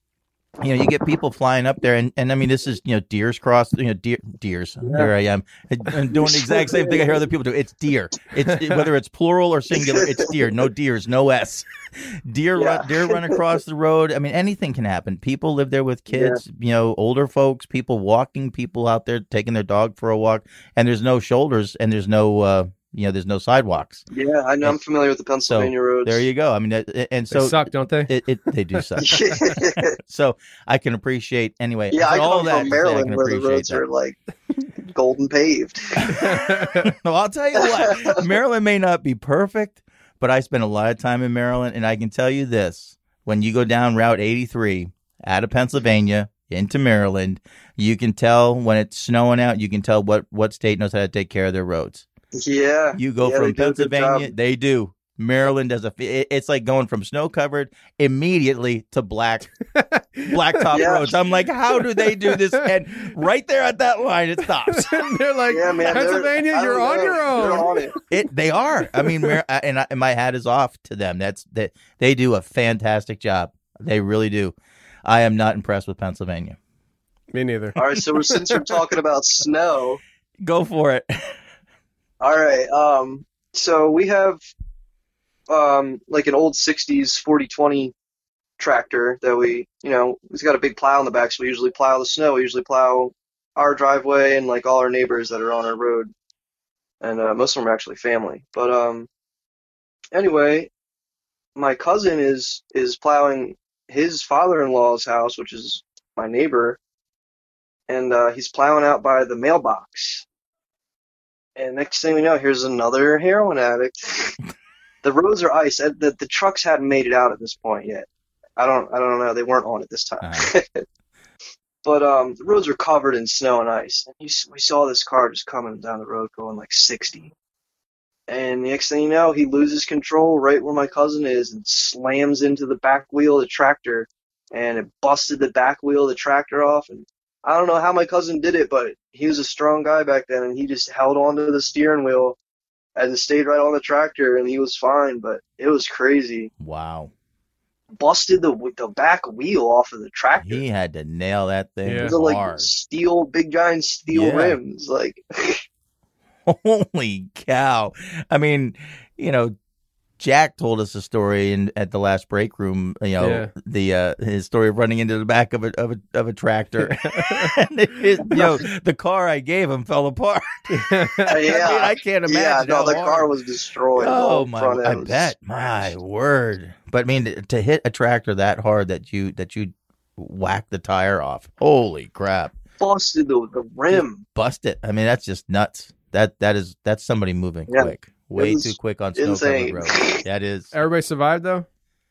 you know, you get people flying up there. And, and I mean, this is, you know, deers cross, you know, deer, deers. Here I am. I'm doing the exact same thing I hear other people do. It's deer. It's whether it's plural or singular, it's deer. No deers, no S. Deer,
Yeah.
run, deer run across the road. I mean, anything can happen. People live there with kids, you know, older folks, people walking, people out there taking their dog for a walk, and there's no shoulders and there's no, uh, you know, there's no sidewalks.
Yeah, I know. I'm familiar with the Pennsylvania roads.
There you go. I mean, that- and
They
so
suck, don't they?
it, it they do suck. So I can appreciate anyway.
yeah, I
for all
come
that
from
to say, I
Maryland
can
where the
appreciate
roads
that.
are like golden paved.
No, I'll tell you what. Maryland may not be perfect, but I spent a lot of time in Maryland, and I can tell you this. When you go down Route eighty-three out of Pennsylvania into Maryland, you can tell when it's snowing out, you can tell what, what state knows how to take care of their roads.
Yeah.
You go
yeah,
from
they do a good
Pennsylvania,
job.
they do. Maryland does a. it- It's like going from snow covered immediately to black, blacktop
Yeah.
roads. I'm like, how do they do this? And right there at that line, it stops.
They're like,
Yeah, man. they're-
Pennsylvania,
I
you're
don't
on
know.
your
They're
own.
on it.
It. They are. I mean, Mar- and, I, and my hat is off to them. That's that. They do a fantastic job. They really do. I am not impressed with Pennsylvania.
Me neither.
All right, so we're, since we're talking about snow,
Go for it.
all right. Um, so we have um like an old sixties forty twenty tractor that we, you know, it's got a big plow in the back, so we usually plow the snow. We usually plow our driveway and like all our neighbors that are on our road, and uh, most of them are actually family. But um, anyway, my cousin is is plowing his father-in-law's house, which is my neighbor, and uh, he's plowing out by the mailbox. And next thing we know, here's another heroin addict. The roads are ice. Uh, The the trucks hadn't made it out at this point yet. I don't I don't know. They weren't on it this time.
Uh-huh.
But um, the roads are covered in snow and ice. And you, s- we saw this car just coming down the road going like sixty. And the next thing you know, he loses control right where my cousin is and slams into the back wheel of the tractor. And it busted the back wheel of the tractor off. And I don't know how my cousin did it, but he was a strong guy back then. And he just held onto the steering wheel and stayed right on the tractor. And he was fine, but it was crazy.
Wow.
Busted the the back wheel off of the tractor.
He had to nail that thing
Yeah.
Those are like
hard.
steel, big giant steel
Yeah.
rims. Like,
Holy cow. I mean, you know, Jack told us a story in at the last break room, you know,
Yeah.
the uh, his story of running into the back of a of a, of a tractor. And it, it- you know, the car I gave him fell apart.
yeah,
I mean, I can't imagine.
yeah, no,
how
the
hard.
car was destroyed. the
Oh
whole
my!
front
I
end was-
bet. My word! But I mean, to, to hit a tractor that hard that you that you whack the tire off. Holy crap!
busted the the rim.
Bust it. I mean, that's just nuts. That that is that's somebody moving
Yeah.
quick, way
was
too quick on snow covered
insane.
roads. That is.
Everybody survived though.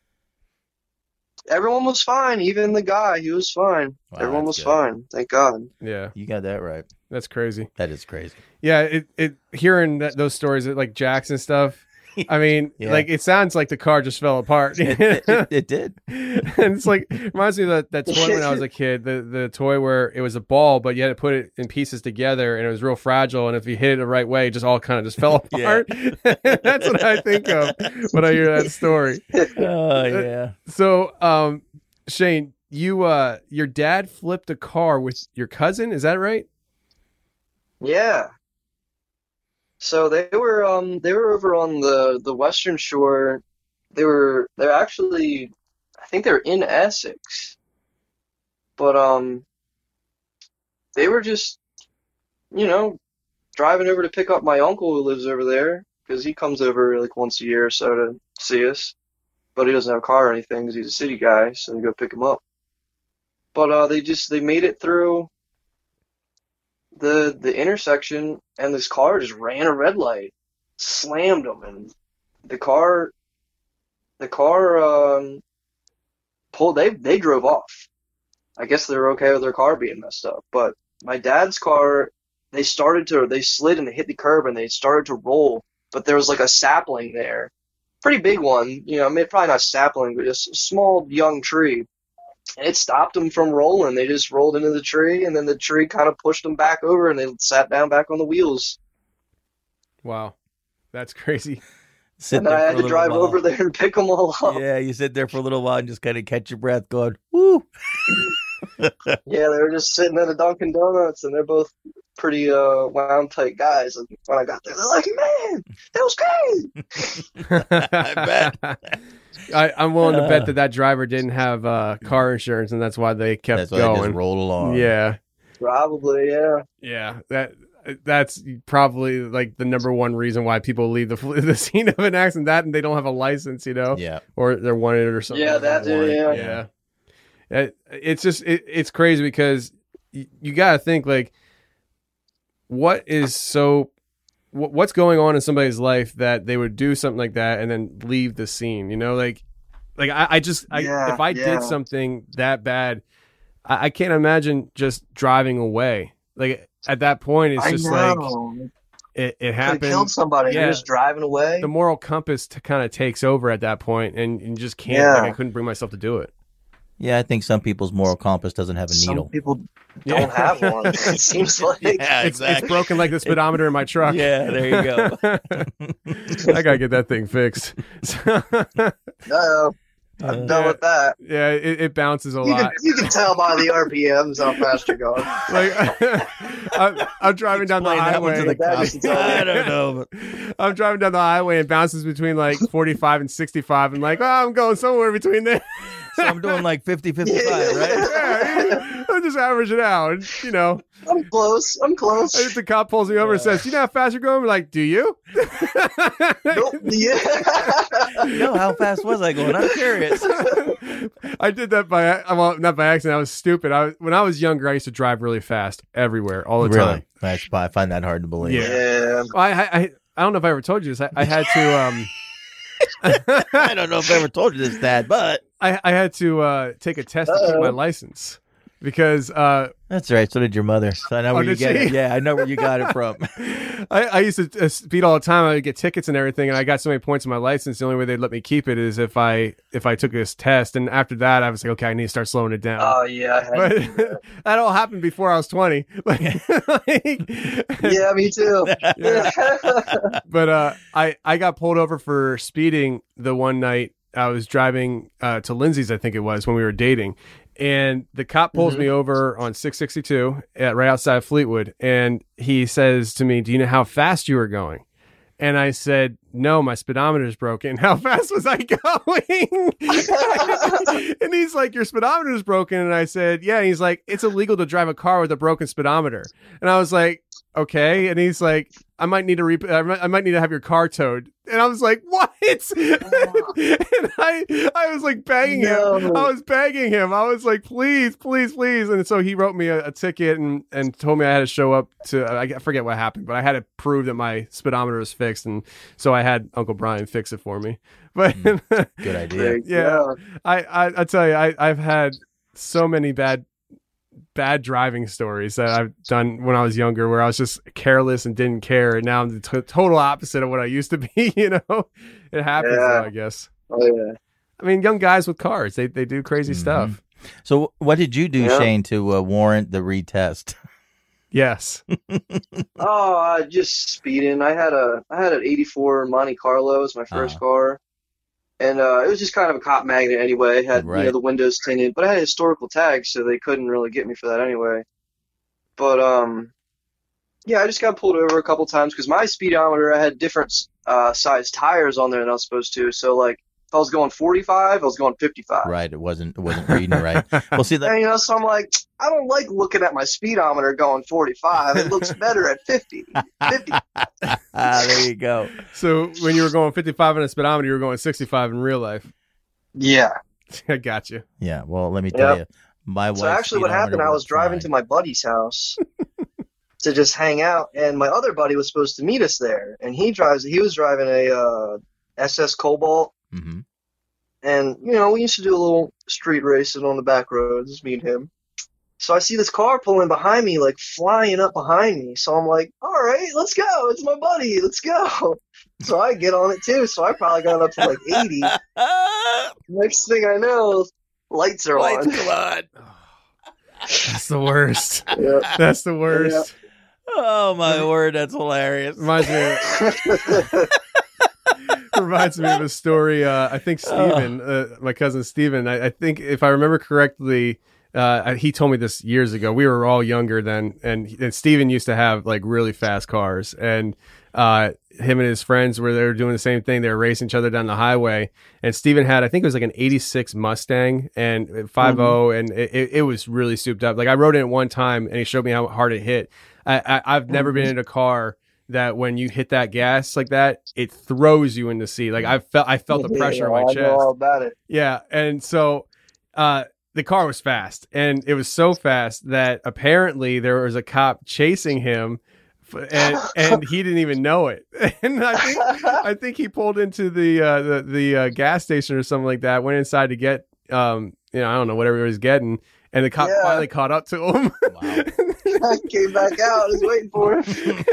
Everyone was fine, even the guy. He was fine.
Wow,
Everyone
that's
was
good.
fine. Thank God.
Yeah,
You got that right.
that's crazy.
That is crazy.
Yeah, it it hearing that, those stories like Jackson stuff. I mean,
Yeah.
like it sounds like the car just fell apart.
It, it, it, it did.
And it's like reminds me of that, that toy when I was a kid, the the toy where it was a ball, but you had to put it in pieces together, and it was real fragile. And if you hit it the right way, it just all kind of just fell
Yeah.
apart. That's what I think of when I hear that story.
Oh yeah.
So, um, Shane, you uh, your dad flipped a car with your cousin, is that right?
Yeah. So they were um they were over on the the Western Shore. They were they're actually I think they're in Essex. But um they were just you know driving over to pick up my uncle who lives over there because he comes over like once a year or so to see us. But he doesn't have a car or anything because he's a city guy, so they go pick him up. But uh they just they made it through the the intersection, and this car just ran a red light, slammed them, and the car the car um pulled they they drove off. I guess they were okay with their car being messed up, but my dad's car, they started to they slid and they hit the curb and they started to roll, but there was like a sapling there, pretty big one, you know, I mean, probably not sapling, but just a small young tree. And it stopped them from rolling. They just rolled into the tree, and then the tree kind of pushed them back over, and they sat down back on the wheels.
Wow, that's crazy.
Sit
And then I
there
had
for a
to
little
drive
while.
over there and pick them all up.
Yeah, you sit there for a little while and just kind of catch your breath, going, "Woo!"
Yeah, they were just sitting at a Dunkin' Donuts, and they're both pretty uh, wound tight guys. And when I got there, they're like, "Man, that was crazy."
I
bet.
I, I'm willing to bet that that driver didn't have uh, car insurance, and that's why they kept
That's why
going.
they just rolled along.
Yeah,
Probably, yeah.
yeah. That that's probably like the number one reason why people leave the the scene of an accident. That and they don't have a license, you know,
Yeah.
or they're wanted or something.
Yeah, that too, yeah.
yeah. It, it's just it, it's crazy because you, you got to think like what is so wh- what's going on in somebody's life that they would do something like that and then leave the scene? You know, like like I, I just I,
Yeah,
if I
yeah.
did something that bad, I, I can't imagine just driving away. Like at that point, it's
I
just like
know.
it, it
Could have
happened.
killed somebody.
Yeah.
You're just driving away.
The moral compass to kind of takes over at that point, and you just can't.
Yeah.
Like I couldn't bring myself to do it.
Yeah, I think some people's moral compass doesn't have a
Some
needle.
people
Yeah.
don't have one. It seems like.
Yeah,
It's, it's broken like the speedometer in my truck.
Yeah, there you go.
I gotta get that thing fixed.
No, I'm done with that.
Yeah, it, it bounces a
You
lot.
can, you can tell by the R P Ms how fast you're going.
Like I'm, I'm driving down the
Explain that one to
highway.
the cops. I don't know.
I'm driving down the highway and bounces between like forty-five and sixty-five. And like, oh, I'm going somewhere between there.
So I'm doing like fifty, fifty-five, right?
Yeah, I'll just average it out. And, you know,
I'm close. I'm close.
if the cop pulls me over and says, "You know how fast you're going?" I'm like, "Do you?"
Nope. Yeah.
No, how fast was I going? I'm curious.
I did that by well, not by accident. I was stupid. I was, when I was younger, I used to drive really fast everywhere, all the
Really?
time.
That's, I find that hard to believe.
Yeah.
Yeah.
Well, I, I I don't know if I ever told you this. I, I had to um
I don't know if I ever told you this, Dad, but
I, I had to uh, take a test to keep
Uh-oh.
my license because uh,
that's right. So did your mother. So I know
Oh,
where you
did
get
she?
it. Yeah, I know where you got it from.
I, I used to uh, speed all the time. I would get tickets and everything, and I got so many points on my license. The only way they'd let me keep it is if I if I took this test. And after that, I was like, okay, I need to start slowing it down.
Oh yeah. I had
but
to do that.
that all happened before I was twenty. Like, like-
Yeah, me too.
Yeah. but uh, I I got pulled over for speeding the one night. I was driving uh, to Lindsay's, I think it was, when we were dating, and the cop pulls
Mhm.
me over on six sixty-two at, right outside Fleetwood, and he says to me, "Do you know how fast you were going?" And I said, "No, my speedometer's broken." How fast was I going? And he's like, "Your speedometer's broken." And I said, "Yeah." And he's like, "It's illegal to drive a car with a broken speedometer." And I was like, "Okay." And he's like, "I might need to re- I might I might need to have your car towed." And I was like, "What?" And I I was like begging
No.
him. I was begging him. I was like, "Please, please, please." And so he wrote me a, a ticket and and told me I had to show up to I forget what happened, but I had to prove that my speedometer was fixed, and so I had Uncle Brian fix it for me. But
Good idea.
There you
Yeah.
go.
I, I I tell you, I I've had so many bad bad driving stories that I've done when I was younger, where I was just careless and didn't care, and now I'm the t- total opposite of what I used to be. You know, it happens,
Yeah.
though, I guess.
Oh yeah.
I mean, young guys with cars, they they do crazy
Mhm.
stuff.
So what did you do,
Yeah.
Shane, to uh, warrant the retest?
Yes.
Oh, uh, just speeding. I had a I had an eighty-four Monte Carlo, it was my first
Uh-huh.
car, and uh, it was just kind of a cop magnet anyway. It had you
Right.
know the windows tinted, but I had historical tags, so they couldn't really get me for that anyway. But um, yeah, I just got pulled over a couple times because my speedometer, I had different uh size tires on there than I was supposed to. So like if I was going forty-five, I was going fifty-five.
Right, it wasn't it wasn't reading right. Well, see that.
And you know, so I'm like, I don't like looking at my speedometer going forty-five. It looks better at fifty. fifty.
Ah, there you go.
So when you were going fifty-five on a speedometer, you were going sixty-five in real life.
Yeah.
I got you.
Yeah. Well, let me tell
Yep.
you, my
So
wife's
actually what happened,
speedometer
I was
worked
driving
fine.
to my buddy's house to just hang out, and my other buddy was supposed to meet us there, and he drives he was driving a uh, S S Cobalt,
Mhm.
and you know, we used to do a little street racing on the back roads, me and him. So I see this car pulling behind me, like flying up behind me. So I'm like, all right, let's go. It's my buddy. Let's go. So I get on it too. So I probably got up to like eighty. Next thing I know, lights are
Lights
on.
come on.
That's the worst.
Yeah.
That's the worst.
Oh my word, that's hilarious.
Reminds me of, reminds me of a story. Uh, I think Steven, uh, my cousin Steven, I, I think if I remember correctly, uh, he told me this years ago. We were all younger then, and, and Steven used to have like really fast cars, and uh, him and his friends were they were doing the same thing. They were racing each other down the highway, and Steven had, I think it was like an eighty-six Mustang and five oh, and it, it, it was really souped up. Like I rode in it one time, and he showed me how hard it hit. I, I, I've never been in a car that when you hit that gas like that, it throws you in the seat. Like I felt, I felt the pressure
Yeah,
on my
I know
chest.
all about it.
Yeah, and so uh, the car was fast, and it was so fast that apparently there was a cop chasing him and and he didn't even know it. And I think I think he pulled into the uh, the the uh, gas station or something like that. Went inside to get um you know I don't know whatever he was getting, and the cop
Yeah.
finally caught up to him.
Wow.
I came back out. I was waiting for him.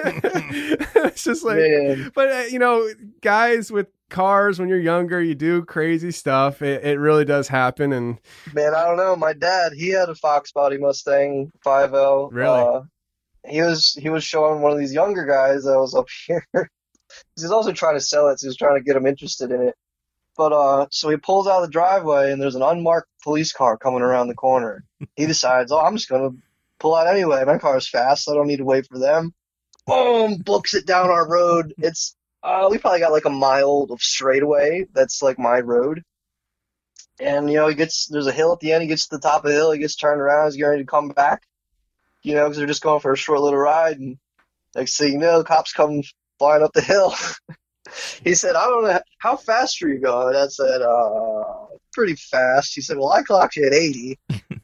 It's just like,
Man.
but uh, you know, guys with cars when you're younger, you do crazy stuff. It, it really does happen, and
Man, I don't know. My dad, he had a Fox Body Mustang five L.
Really?
Uh, he was he was showing one of these younger guys that was up here. He was also trying to sell it, so he was trying to get him interested in it. But uh, so he pulls out of the driveway, and there's an unmarked police car coming around the corner. He decides, oh, I'm just gonna pull out anyway. My car's fast, so I don't need to wait for them. Boom! Books it down our road. It's uh, we probably got like a mile of straightaway. That's like my road. And you know, he gets there's a hill at the end. He gets to the top of the hill. He gets turned around. He's getting ready to come back. You know, because they're just going for a short little ride. And next thing you know, the cops come flying up the hill. He said, "I don't know how fast are you going." I said, "Uh, pretty fast." He said, "Well, I clocked you at eighty."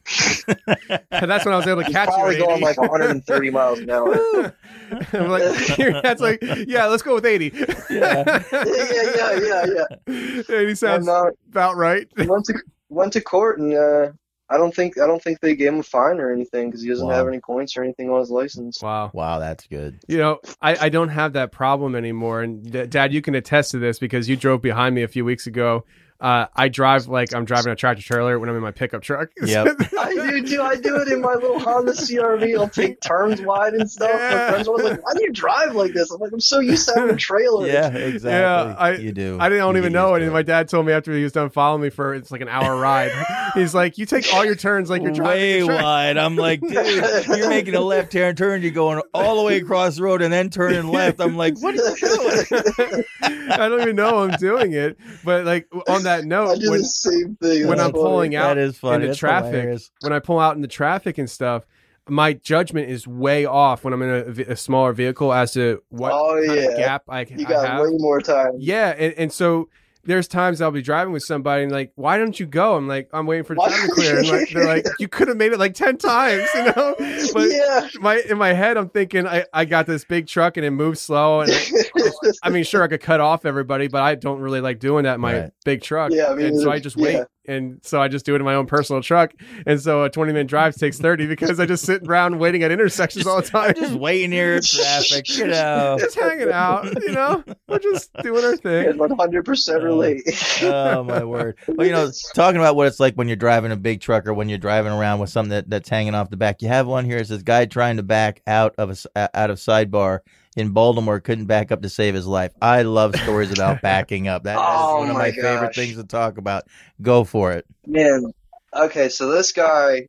and that's when I was able to
He's
catch you.
probably
at
going
eighty.
like one hundred thirty miles an hour.
I'm like, your dad's like, yeah, let's go with eighty.
Yeah.
yeah, yeah, yeah, yeah.
eighty sounds
And, uh,
about right.
he went to went to court, and uh, I don't think I don't think they gave him a fine or anything because he doesn't
Wow.
have any points or anything on his license.
Wow.
Wow, that's good.
You know, I, I don't have that problem anymore. And D- Dad, you can attest to this because you drove behind me a few weeks ago. Uh, I drive like I'm driving a tractor trailer when I'm in my pickup truck.
Yep.
I do, do I do it in my little Honda C R V. I'll take turns wide and stuff.
Yeah.
My friends were like, "Why do you drive like this?" I'm like, "I'm so used to having a trailer."
Yeah, exactly.
Yeah, I-
you do.
I didn't
You
even
get
know
used
it.
to
And my dad told me after he was done following me for it's like an hour ride. He's like, "You take all your turns like you're driving."
way
a truck."
wide. I'm like, dude, you're making a left hand turn. You're going all the way across the road and then turning left. I'm like, what are you doing?
I don't even know I'm doing it. But like on that
I
note,
do
when
the same thing.
when
That's
I'm
funny.
pulling out
That is funny.
into
That's
traffic,
hilarious.
when I pull out in the traffic and stuff, my judgment is way off when I'm in a, v- a smaller vehicle as to what
Oh,
kind
yeah.
of gap I,
You
I
got
have.
way more time.
Yeah, and, and so there's times I'll be driving with somebody and like, why don't you go? I'm like, I'm waiting for the
Why-
time to clear. And like, they're like, you could have made it like ten times, you know? But
Yeah.
my in my head, I'm thinking I, I got this big truck and it moves slow. And I, I mean, sure, I could cut off everybody, but I don't really like doing that in my
Right.
big truck.
Yeah, I mean,
and so I just wait.
yeah.
And so I just do it in my own personal truck. And so a twenty minute drive takes thirty because I just sit around waiting at intersections all the time.
Just waiting here in traffic, you know.
Just hanging out, you know? We're just doing our thing.
one hundred percent relate.
Oh my word! Well, you know, talking about what it's like when you're driving a big truck or when you're driving around with something that, that's hanging off the back. You have one here. It says guy trying to back out of a s- uh, out of sidebar in Baltimore couldn't back up to save his life. I love stories about backing up. That, that is
Oh
one of
my
my favorite
gosh.
things to talk about. Go for it.
Man, okay, so this guy,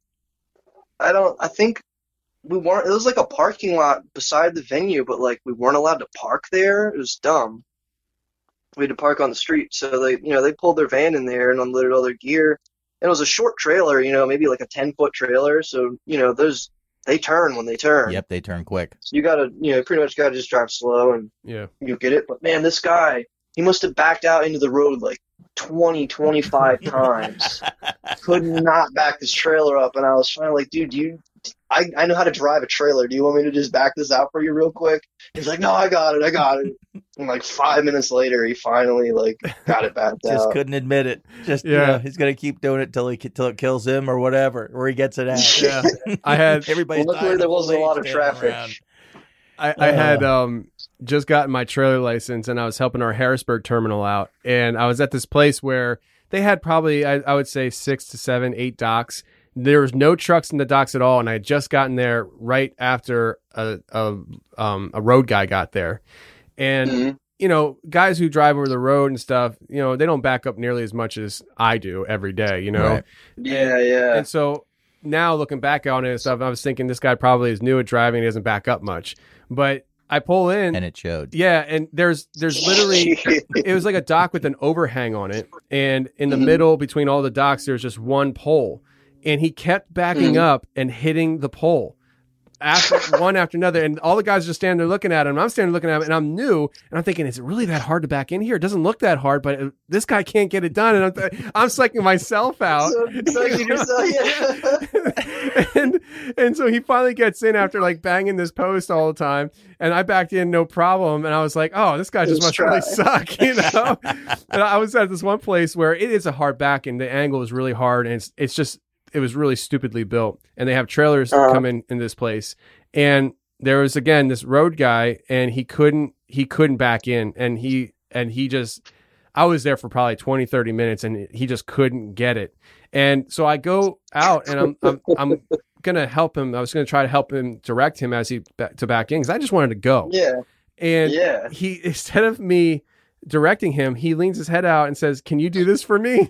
I don't, I think we weren't, it was like a parking lot beside the venue, but like we weren't allowed to park there. It was dumb. We had to park on the street. So they, you know, they pulled their van in there and unloaded all their gear. And it was a short trailer, you know, maybe like a ten foot trailer. So, you know, those, they turn when they turn.
Yep, they turn quick.
So you gotta, you know, pretty much gotta just drive slow and
Yeah.
you get it. But man, this guy, he must have backed out into the road like twenty, twenty-five times. Could not back this trailer up. And I was finally like, dude, do you, I, I know how to drive a trailer. Do you want me to just back this out for you real quick? He's like, no, I got it. I got it. And like five minutes later, he finally like got it backed
Just
out.
couldn't admit it. Just you
Yeah.
know, he's gonna keep doing it till he till it kills him or whatever, or he gets it out.
Yeah. I had
Everybody's
Well, luckily
dying
there
of old
wasn't a lot
age
of
standing
traffic.
around.
I, I had um just gotten my trailer license and I was helping our Harrisburg terminal out, and I was at this place where they had probably I, I would say six to seven, eight docks. There was no trucks in the docks at all, and I had just gotten there right after a a, um, a road guy got there, and
Mhm.
you know, guys who drive over the road and stuff, you know, they don't back up nearly as much as I do every day, you know.
Right.
Yeah, yeah.
And so now looking back on it and stuff, I was thinking this guy probably is new at driving. He doesn't back up much. But I pull in.
And it showed.
Yeah. And there's there's literally, it was like a dock with an overhang on it. And in the
Mhm.
middle between all the docks, there's just one pole. And he kept backing
Mhm.
up and hitting the pole. after one after another, and all the guys are just standing there looking at him. I'm standing there looking at him, and I'm new, and I'm thinking, is it really that hard to back in here? It doesn't look that hard, but it, this guy can't get it done, and I'm th- I'm psyching myself out.
So, psyching yourself, yeah.
and and so he finally gets in after like banging this post all the time, and I backed in no problem, and I was like, oh, this guy just must
try.
really suck, you know. And I was at this one place where it is a hard back, and the angle is really hard, and it's it's just it was really stupidly built, and they have trailers
Uh-huh.
come in in this place, and there was again this road guy, and he couldn't he couldn't back in, and he and he just I was there for probably twenty, thirty minutes, and he just couldn't get it. And so I go out, and I'm I'm, I'm gonna help him. I was gonna try to help him direct him as he to back in, because I just wanted to go.
Yeah.
And
Yeah.
he, instead of me directing him, he leans his head out and says, "Can you do this for me?"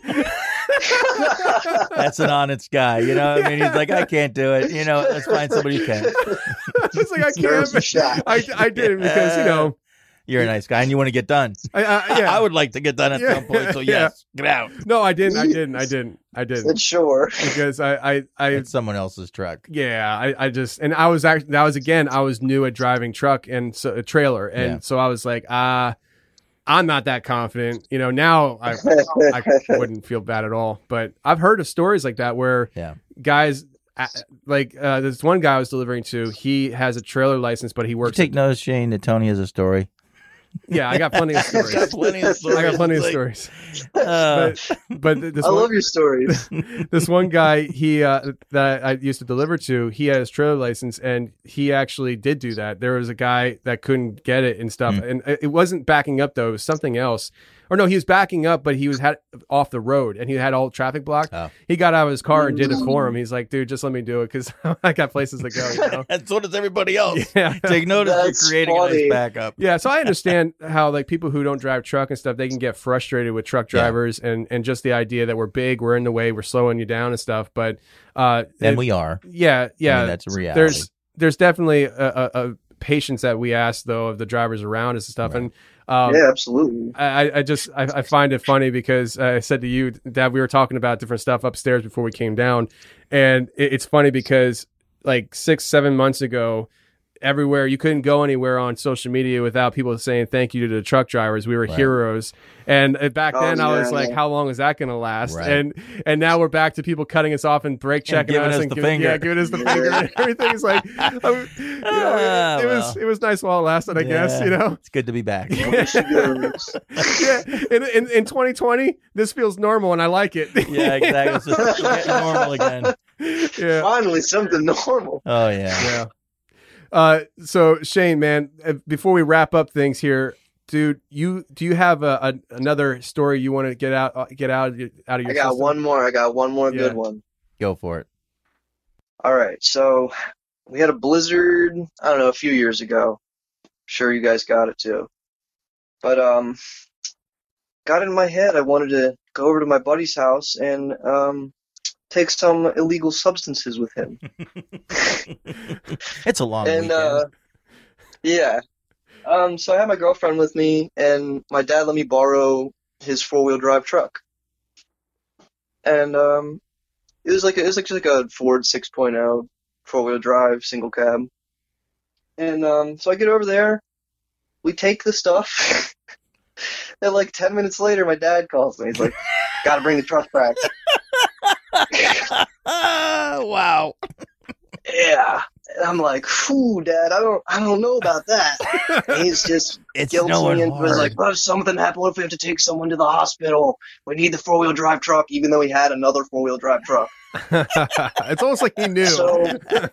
That's an honest guy, you know. I mean, he's like, I can't do it. You know, let's find somebody who can.
I was like, I
Nerves are
can't.
shot.
I, I did it because, you know,
You're a nice guy, and you want to get done.
I, I, yeah.
I would like to get done at
Yeah.
some point. So
Yeah.
yes, get out.
No, I didn't. I didn't. I didn't. I didn't.
Said sure.
Because I, I, I,
It's someone else's truck.
yeah, I, I just, and I was actually, that was again, I was new at driving truck and so, a trailer. And
Yeah.
so I was like, ah, I'm not that confident. You know, now I, I wouldn't feel bad at all. But I've heard of stories like that where
Yeah.
guys, uh, like uh, this one guy I was delivering to, he has a trailer license, but he
Did you
works.
take notice, Shane, that Tony has a story?
Yeah, I got plenty of stories.
plenty of
I got plenty of
Like,
stories.
uh,
But, but th- this
I
one,
love your stories.
this one guy he uh, that I used to deliver to, he had his trailer license, and he actually did do that. There was a guy that couldn't get it and stuff,
Mm.
and it wasn't backing up though; it was something else. Or no, he was backing up, but he was had off the road, and he had all traffic blocked.
Oh.
He got out of his car and did it for him. He's like, "Dude, just let me do it because I got places to go." You know?
and so does everybody else.
Yeah.
Take notice
That's
you're creating a
funny.
nice backup.
Yeah, so I understand how like people who don't drive truck and stuff, they can get frustrated with truck
Yeah.
drivers and and just the idea that we're big, we're in the way, we're slowing you down and stuff. But uh,
And
it-
we are.
yeah, yeah,
I mean, that's a reality.
There's there's definitely a, a, a patience that we ask though of the drivers around us and stuff.
Right.
And um,
Yeah, absolutely.
I, I just I, I find it funny because I said to you, Dad, we were talking about different stuff upstairs before we came down, and it, it's funny because like six seven months ago, everywhere you couldn't go anywhere on social media without people saying thank you to the truck drivers. We were
Right.
heroes, and uh, back
Oh,
then I was
yeah,
like,
yeah.
how long is that going to last?
Right.
And and now we're back to people cutting us off and brake checking
giving
us
us
and
the
giving,
finger.
yeah, giving us the finger. And everything's like, I, you know,
Ah,
it, it was
well.
it was nice while it lasted, I guess.
Yeah.
You know.
It's good to be back.
There she goes.
Yeah, in, in in twenty twenty, this feels normal, and I like it.
Yeah, exactly. It's just we're getting normal again.
yeah,
Finally, something normal.
Oh yeah.
yeah. Uh, so Shane, man, uh, before we wrap up things here, dude, you do you have a, a another story you want to get out uh, get out of your, out of your
I got
system?
one more. I got one more
Yeah.
good one.
Go for it.
All right, so we had a blizzard, I don't know, a few years ago. Sure you guys got it too. But um got in my head I wanted to go over to my buddy's house and um take some illegal substances with him.
It's a long
and
weekend.
uh yeah. Um so I had my girlfriend with me, and my dad let me borrow his four-wheel drive truck. And um it was like a, it was like just like a Ford six point oh four-wheel drive single cab. And um so I get over there, we take the stuff, and like ten minutes later my dad calls me. He's like, "Gotta bring the truck back."
Ah, wow.
Yeah. And I'm like, "Whew, Dad, I don't I don't know about that." And he's just
It's
guilty
snowing
and was
hard.
like, "What if something happened? What if we have to take someone to the hospital? We need the four-wheel drive truck," even though he had another four-wheel drive truck.
It's almost like he knew.
So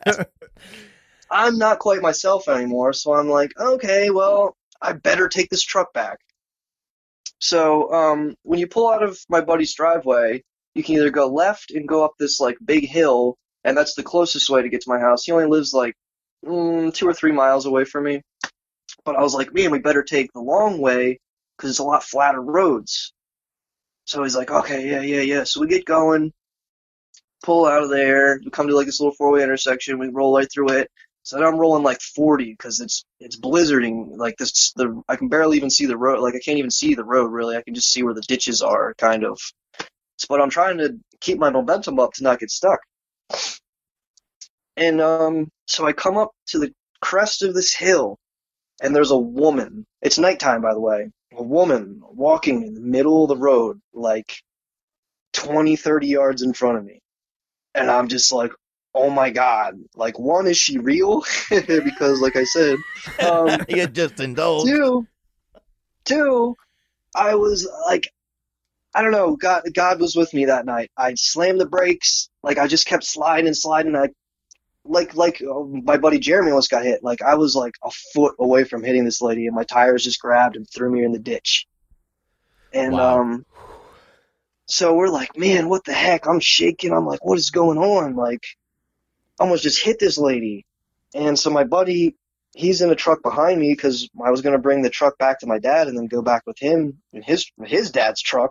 I'm not quite myself anymore, so I'm like, okay, well, I better take this truck back. So um, when you pull out of my buddy's driveway, you can either go left and go up this like big hill, and that's the closest way to get to my house. He only lives like mm, two or three miles away from me. But I was like, man, we better take the long way because it's a lot flatter roads. So he's like, okay, yeah, yeah, yeah. So we get going, pull out of there, we come to like this little four-way intersection, we roll right through it. So now I'm rolling like forty because it's it's blizzarding. Like this, the I can barely even see the road. Like I can't even see the road really. I can just see where the ditches are, kind of. So, but I'm trying to keep my momentum up to not get stuck. And um, so I come up to the crest of this hill, and there's a woman. It's nighttime, by the way. A woman walking in the middle of the road, like twenty, thirty yards in front of me. And I'm just like, oh my God. Like, one, is she real? Because, like I said, um,
you just indulged.
two, two, I was like, I don't know, God, God was with me that night. I slammed the brakes, like I just kept sliding and sliding. I, like, like uh, my buddy Jeremy almost got hit. Like I was like a foot away from hitting this lady, and my tires just grabbed and threw me in the ditch. And
Wow.
um, so we're like, man, what the heck? I'm shaking. I'm like, what is going on? Like, I almost just hit this lady. And so my buddy, he's in a truck behind me because I was going to bring the truck back to my dad and then go back with him in his his dad's truck.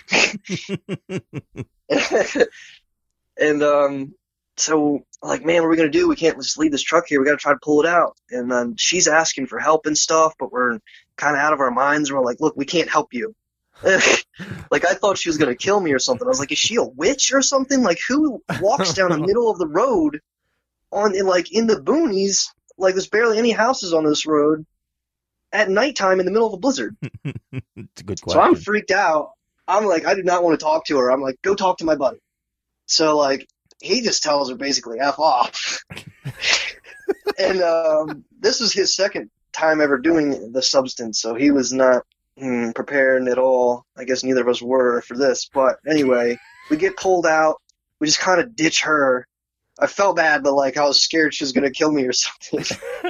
And um, so like, man, what are we going to do? We can't just leave this truck here. We got to try to pull it out. And um, she's asking for help and stuff, but we're kind of out of our minds. And we're like, look, we can't help you. Like, I thought she was going to kill me or something. I was like, is she a witch or something? Like, who walks down the middle of the road on in like in the boonies? Like, there's barely any houses on this road at nighttime in the middle of a blizzard.
It's a good question.
So I'm freaked out. I'm like, I do not want to talk to her. I'm like, go talk to my buddy. So like, he just tells her basically F off. And um, this was his second time ever doing the substance, so he was not hmm, prepared at all. I guess neither of us were for this. But anyway, we get pulled out. We just kind of ditch her. I felt bad, but like I was scared she was going to kill me or something.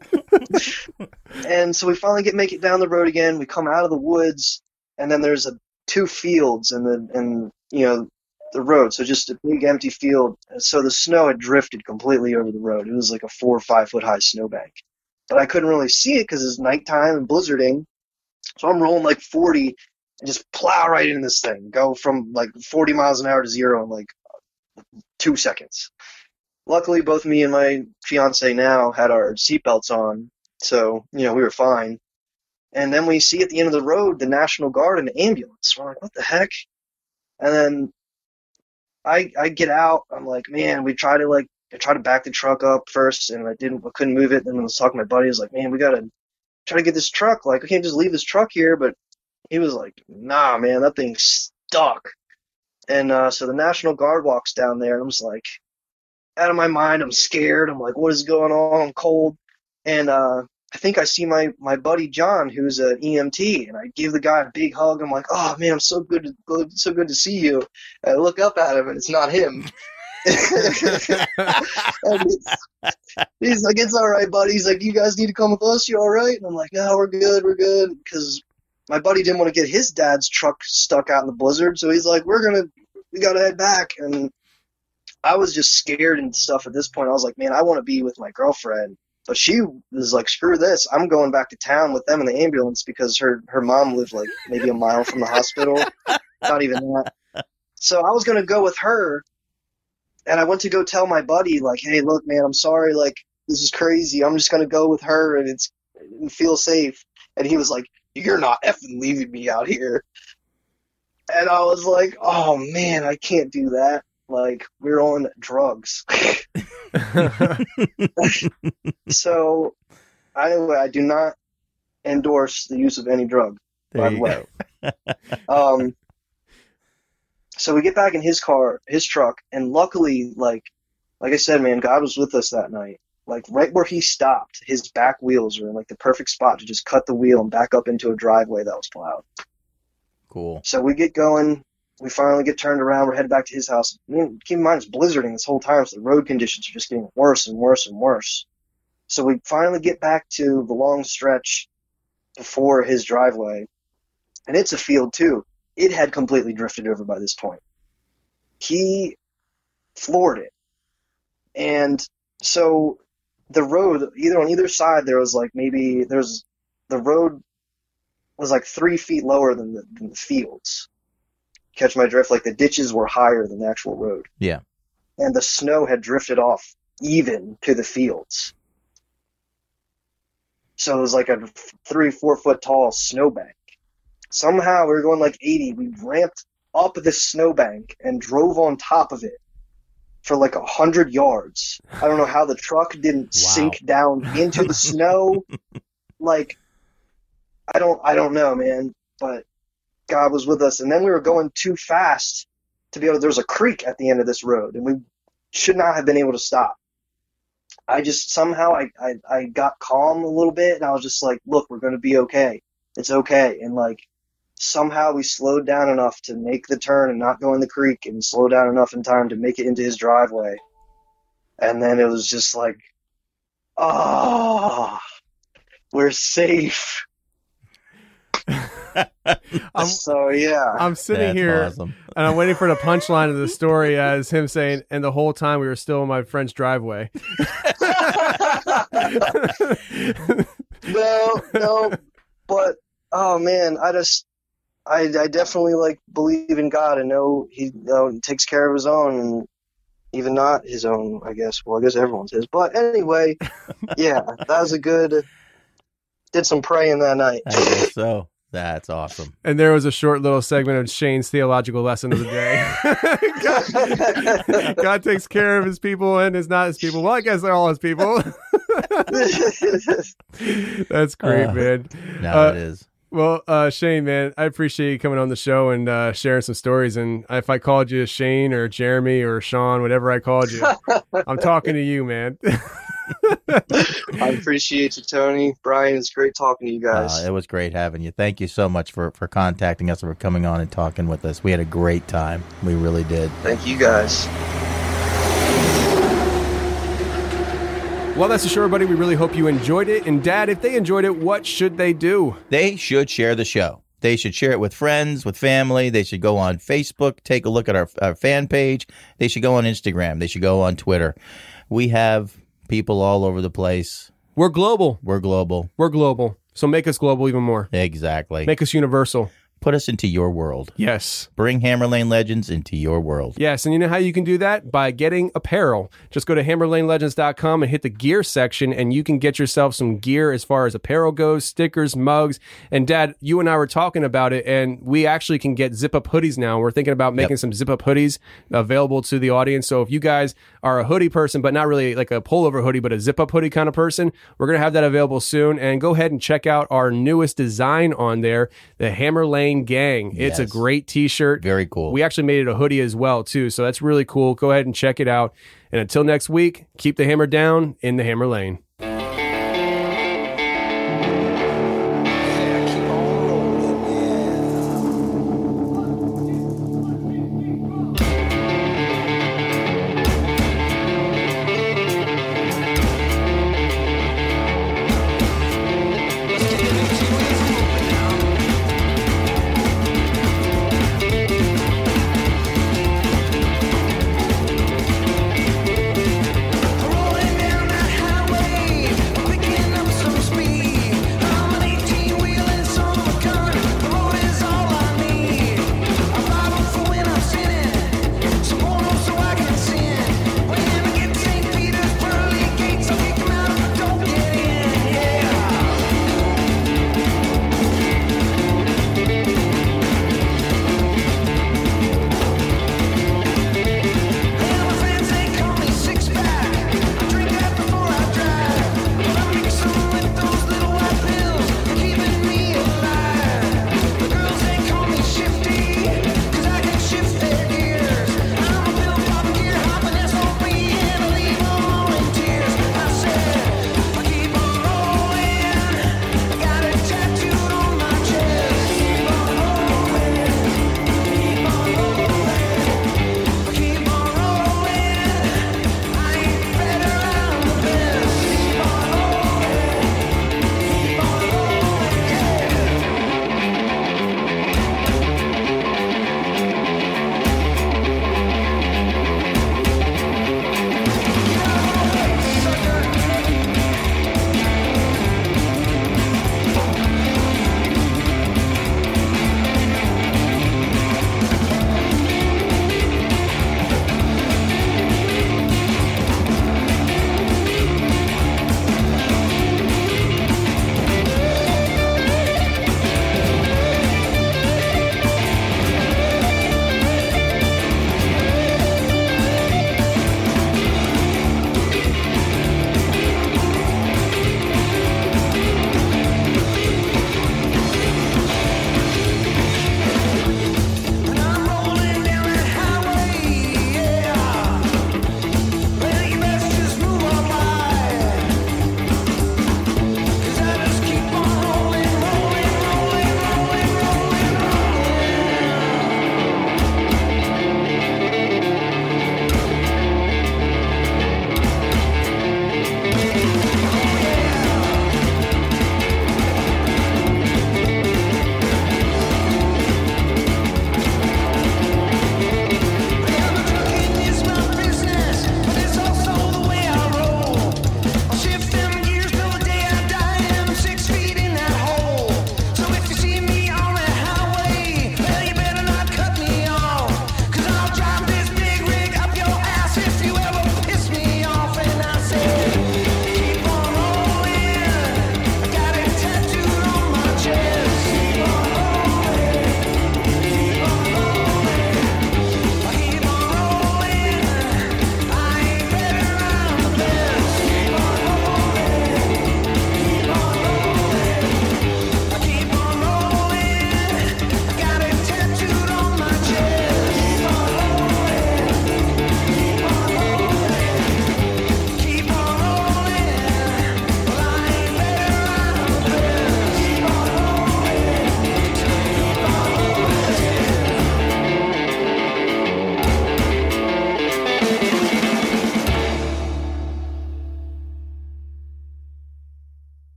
And so we finally get make it down the road again. We come out of the woods, and then there's a two fields and the and you know the road, so just a big empty field. And so the snow had drifted completely over the road. It was like a four or five foot high snowbank, but I couldn't really see it because it's nighttime and blizzarding. So I'm rolling like forty and just plow right into this thing, go from like forty miles an hour to zero in like two seconds. Luckily, both me and my fiance now had our seatbelts on, so you know we were fine. And then we see at the end of the road the National Guard and the ambulance. We're like, what the heck? And then I I get out. I'm like, man, we try to like I try to back the truck up first, and I didn't. I couldn't move it. Then I was talking to my buddy. I was like, man, we gotta try to get this truck. Like, we can't just leave this truck here. But he was like, nah, man, that thing's stuck. And uh, so the National Guard walks down there, and I'm just like, out of my mind. I'm scared. I'm like, what is going on? I'm cold. And uh, I think I see my, my buddy John, who's an E M T, and I give the guy a big hug. I'm like, oh man, I'm so good, to, so good to see you. And I look up at him, and it's not him. And it's, he's like, it's all right, buddy. He's like, you guys need to come with us. You all right? And I'm like, no, we're good, we're good. Because my buddy didn't want to get his dad's truck stuck out in the blizzard, so he's like, we're gonna, we gotta head back. And I was just scared and stuff at this point. I was like, man, I want to be with my girlfriend. But she was like, screw this. I'm going back to town with them in the ambulance because her, her mom lived like maybe a mile from the hospital. Not even that. So I was going to go with her. And I went to go tell my buddy, like, hey, look, man, I'm sorry. Like, this is crazy. I'm just going to go with her and it's and feel safe. And he was like, you're not effing leaving me out here. And I was like, oh, man, I can't do that. Like, we're on drugs. So, anyway, I do not endorse the use of any drug,
There
by the
you
way. Um, so we get back in his car, his truck, and luckily, like, like I said, man, God was with us that night. Like, right where he stopped, his back wheels were in, like, the perfect spot to just cut the wheel and back up into a driveway that was plowed.
Cool.
So we get going. We finally get turned around. We're headed back to his house. I mean, keep in mind, it's blizzarding this whole time, so the road conditions are just getting worse and worse and worse. So we finally get back to the long stretch before his driveway, and it's a field, too. It had completely drifted over by this point. He floored it. And so the road, either on either side, there was like maybe, there's, the road was like three feet lower than the, than the fields. Catch my drift? Like, the ditches were higher than the actual road.
Yeah.
And the snow had drifted off even to the fields. So it was like a three, four foot tall snowbank. Somehow we were going like eighty. We ramped up this snowbank and drove on top of it for like a hundred yards. I don't know how the truck didn't
Wow.
sink down into the snow. Like, I don't, I don't know, man, but God was with us. And then we were going too fast to be able, there was a creek at the end of this road and we should not have been able to stop. I just, somehow I, I, I got calm a little bit and I was just like, look, we're going to be okay. It's okay. And like, somehow we slowed down enough to make the turn and not go in the creek and slow down enough in time to make it into his driveway. And then it was just like, oh, we're safe.
I'm,
So yeah,
I'm sitting
That's
here
awesome.
and I'm waiting for the punchline of the story as him saying, and the whole time we were still in my friend's driveway.
no, no, but oh man, I just, I, I definitely like believe in God and know He, you know, he takes care of His own, and even not His own, I guess. Well, I guess everyone's His. But anyway, yeah, that was a good. Did some praying that night.
I guess so. That's awesome.
And there was a short little segment of Shane's theological lesson of the day. God, God takes care of his people and is not his people. Well, I guess they're all his people. That's great,
Uh,
man.
No,
Uh,
it is.
Well, uh, Shane, man, I appreciate you coming on the show and uh, sharing some stories. And if I called you Shane or Jeremy or Sean, whatever I called you, I'm talking to you, man.
I appreciate you, Tony. Brian, it's great talking to you guys.
Uh, it was great having you. Thank you so much for, for contacting us and for coming on and talking with us. We had a great time. We really did.
Thank you, guys.
Well, that's the show, everybody. We really hope you enjoyed it. And, Dad, if they enjoyed it, what should they do?
They should share the show. They should share it with friends, with family. They should go on Facebook, take a look at our, our fan page. They should go on Instagram. They should go on Twitter. We have people all over the place.
We're global.
We're global.
We're global. So make us global even more.
Exactly.
Make us universal.
Put us into your world.
Yes.
Bring Hammer Lane Legends into your world.
Yes, and you know how you can do that? By getting apparel. Just go to hammer lane legends dot com and hit the gear section, and you can get yourself some gear as far as apparel goes, stickers, mugs. And, Dad, you and I were talking about it, and we actually can get zip-up hoodies now. We're thinking about making
Yep.
some zip-up hoodies available to the audience. So if you guys are a hoodie person, but not really like a pullover hoodie, but a zip-up hoodie kind of person, we're going to have that available soon. And go ahead and check out our newest design on there, the Hammer Lane Gang. It's a
Yes.
great T-shirt.
Very cool.
We actually made it a hoodie as well, too. So that's really cool. Go ahead and check it out. And until next week, keep the hammer down in the hammer lane.
Rolling down the highway, picking up some speed. I'm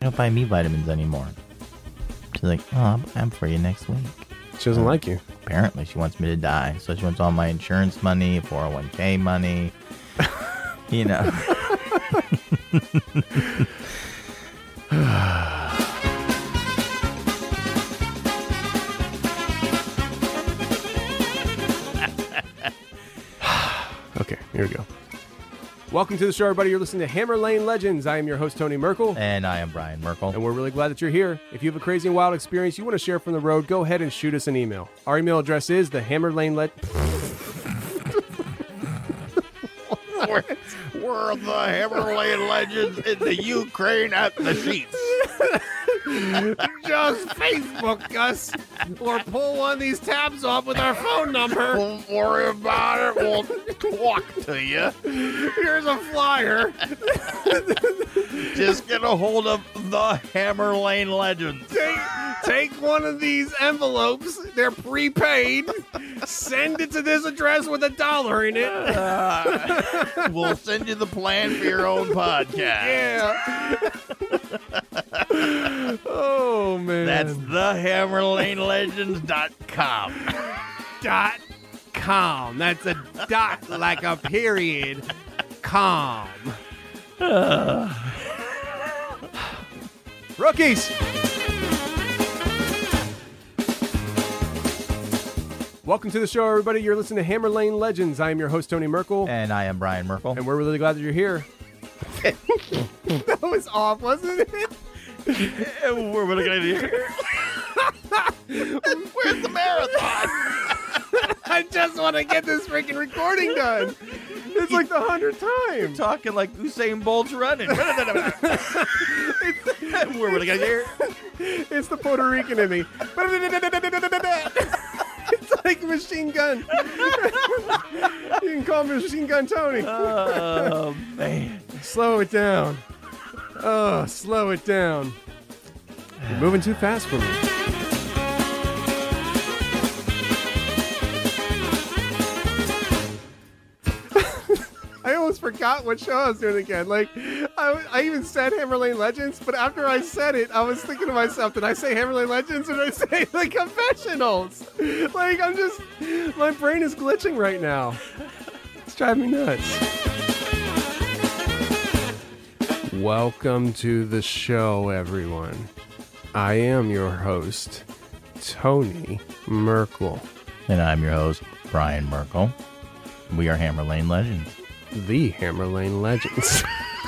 don't buy me vitamins anymore. She's like, oh, I'm, I'm for you next week.
She doesn't like you.
Apparently, she wants me to die. So she wants all my insurance money, four oh one k money. You know.
Okay, here we go. Welcome to the show, everybody. You're listening to Hammer Lane Legends. I am your host, Tony Merkel.
And I am Brian Merkel.
And we're really glad that you're here. If you have a crazy and wild experience you want to share from the road, go ahead and shoot us an email. Our email address is the Hammer Lane Le-
we're, we're the Hammer Lane Legends in the Ukraine at the sheets.
Just Facebook us or pull one of these tabs off with our phone number.
Don't worry about it. We'll talk to you.
Here's a flyer.
Just get a hold of the Hammer Lane Legends.
Take, take one of these envelopes. They're prepaid. Send it to this address with a dollar in it.
Uh, we'll send you the plan for your own podcast.
Yeah. Oh, man.
That's the hammer lane legends dot com.
Dot com. That's a dot like a period. Com. Rookies. Welcome to the show, everybody. You're listening to Hammer Lane Legends. I am your host, Tony Merkel.
And I am Brian Merkel.
And we're really glad that you're here. That was off, wasn't it?
And we're really glad you're here. Where's the marathon?
I just want to get this freaking recording done. It's like the hundredth time.
Talking like Usain Bolt's running. We're really glad you're here.
It's the Puerto Rican in me. It's like Machine Gun. You can call me Machine Gun Tony.
Oh, man.
Slow it down. Oh, slow it down. You're moving too fast for me. I almost forgot what show I was doing again. Like, I, I even said Hammer Lane Legends, but after I said it, I was thinking to myself, did I say Hammer Lane Legends or did I say The Confessionals? Like, I'm just, my brain is glitching right now. It's driving me nuts. Welcome to the show, everyone. I am your host, Tony Merkel.
And I'm your host, Brian Merkel. We are Hammer Lane Legends.
The Hammer Lane Legends.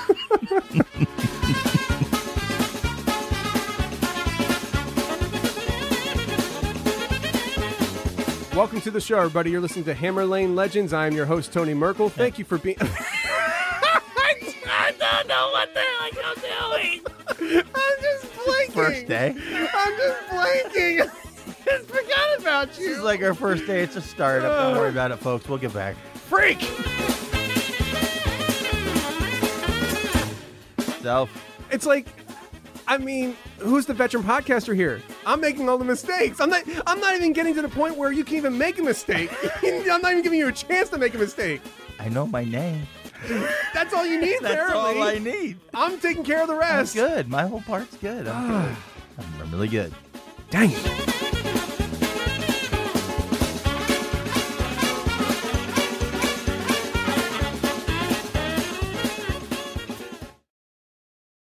Welcome to the show, everybody. You're listening to Hammer Lane Legends. I am your host, Tony Merkel. Thank you for being... I don't know what the heck I'm doing. I'm just blinking.
First day.
I'm just blinking. I just forgot about you.
This is like our first day. It's a startup. Don't worry about it, folks. We'll get back.
Freak.
Self.
It's like, I mean, who's the veteran podcaster here? I'm making all the mistakes. I'm not. I'm not even getting to the point where you can even make a mistake. I'm not even giving you a chance to make a mistake.
I know my name.
That's all you need.
That's
apparently.
all I need.
I'm taking care of the
I'm
rest.
good. My whole part's good. I'm good. I'm really good.
Dang it.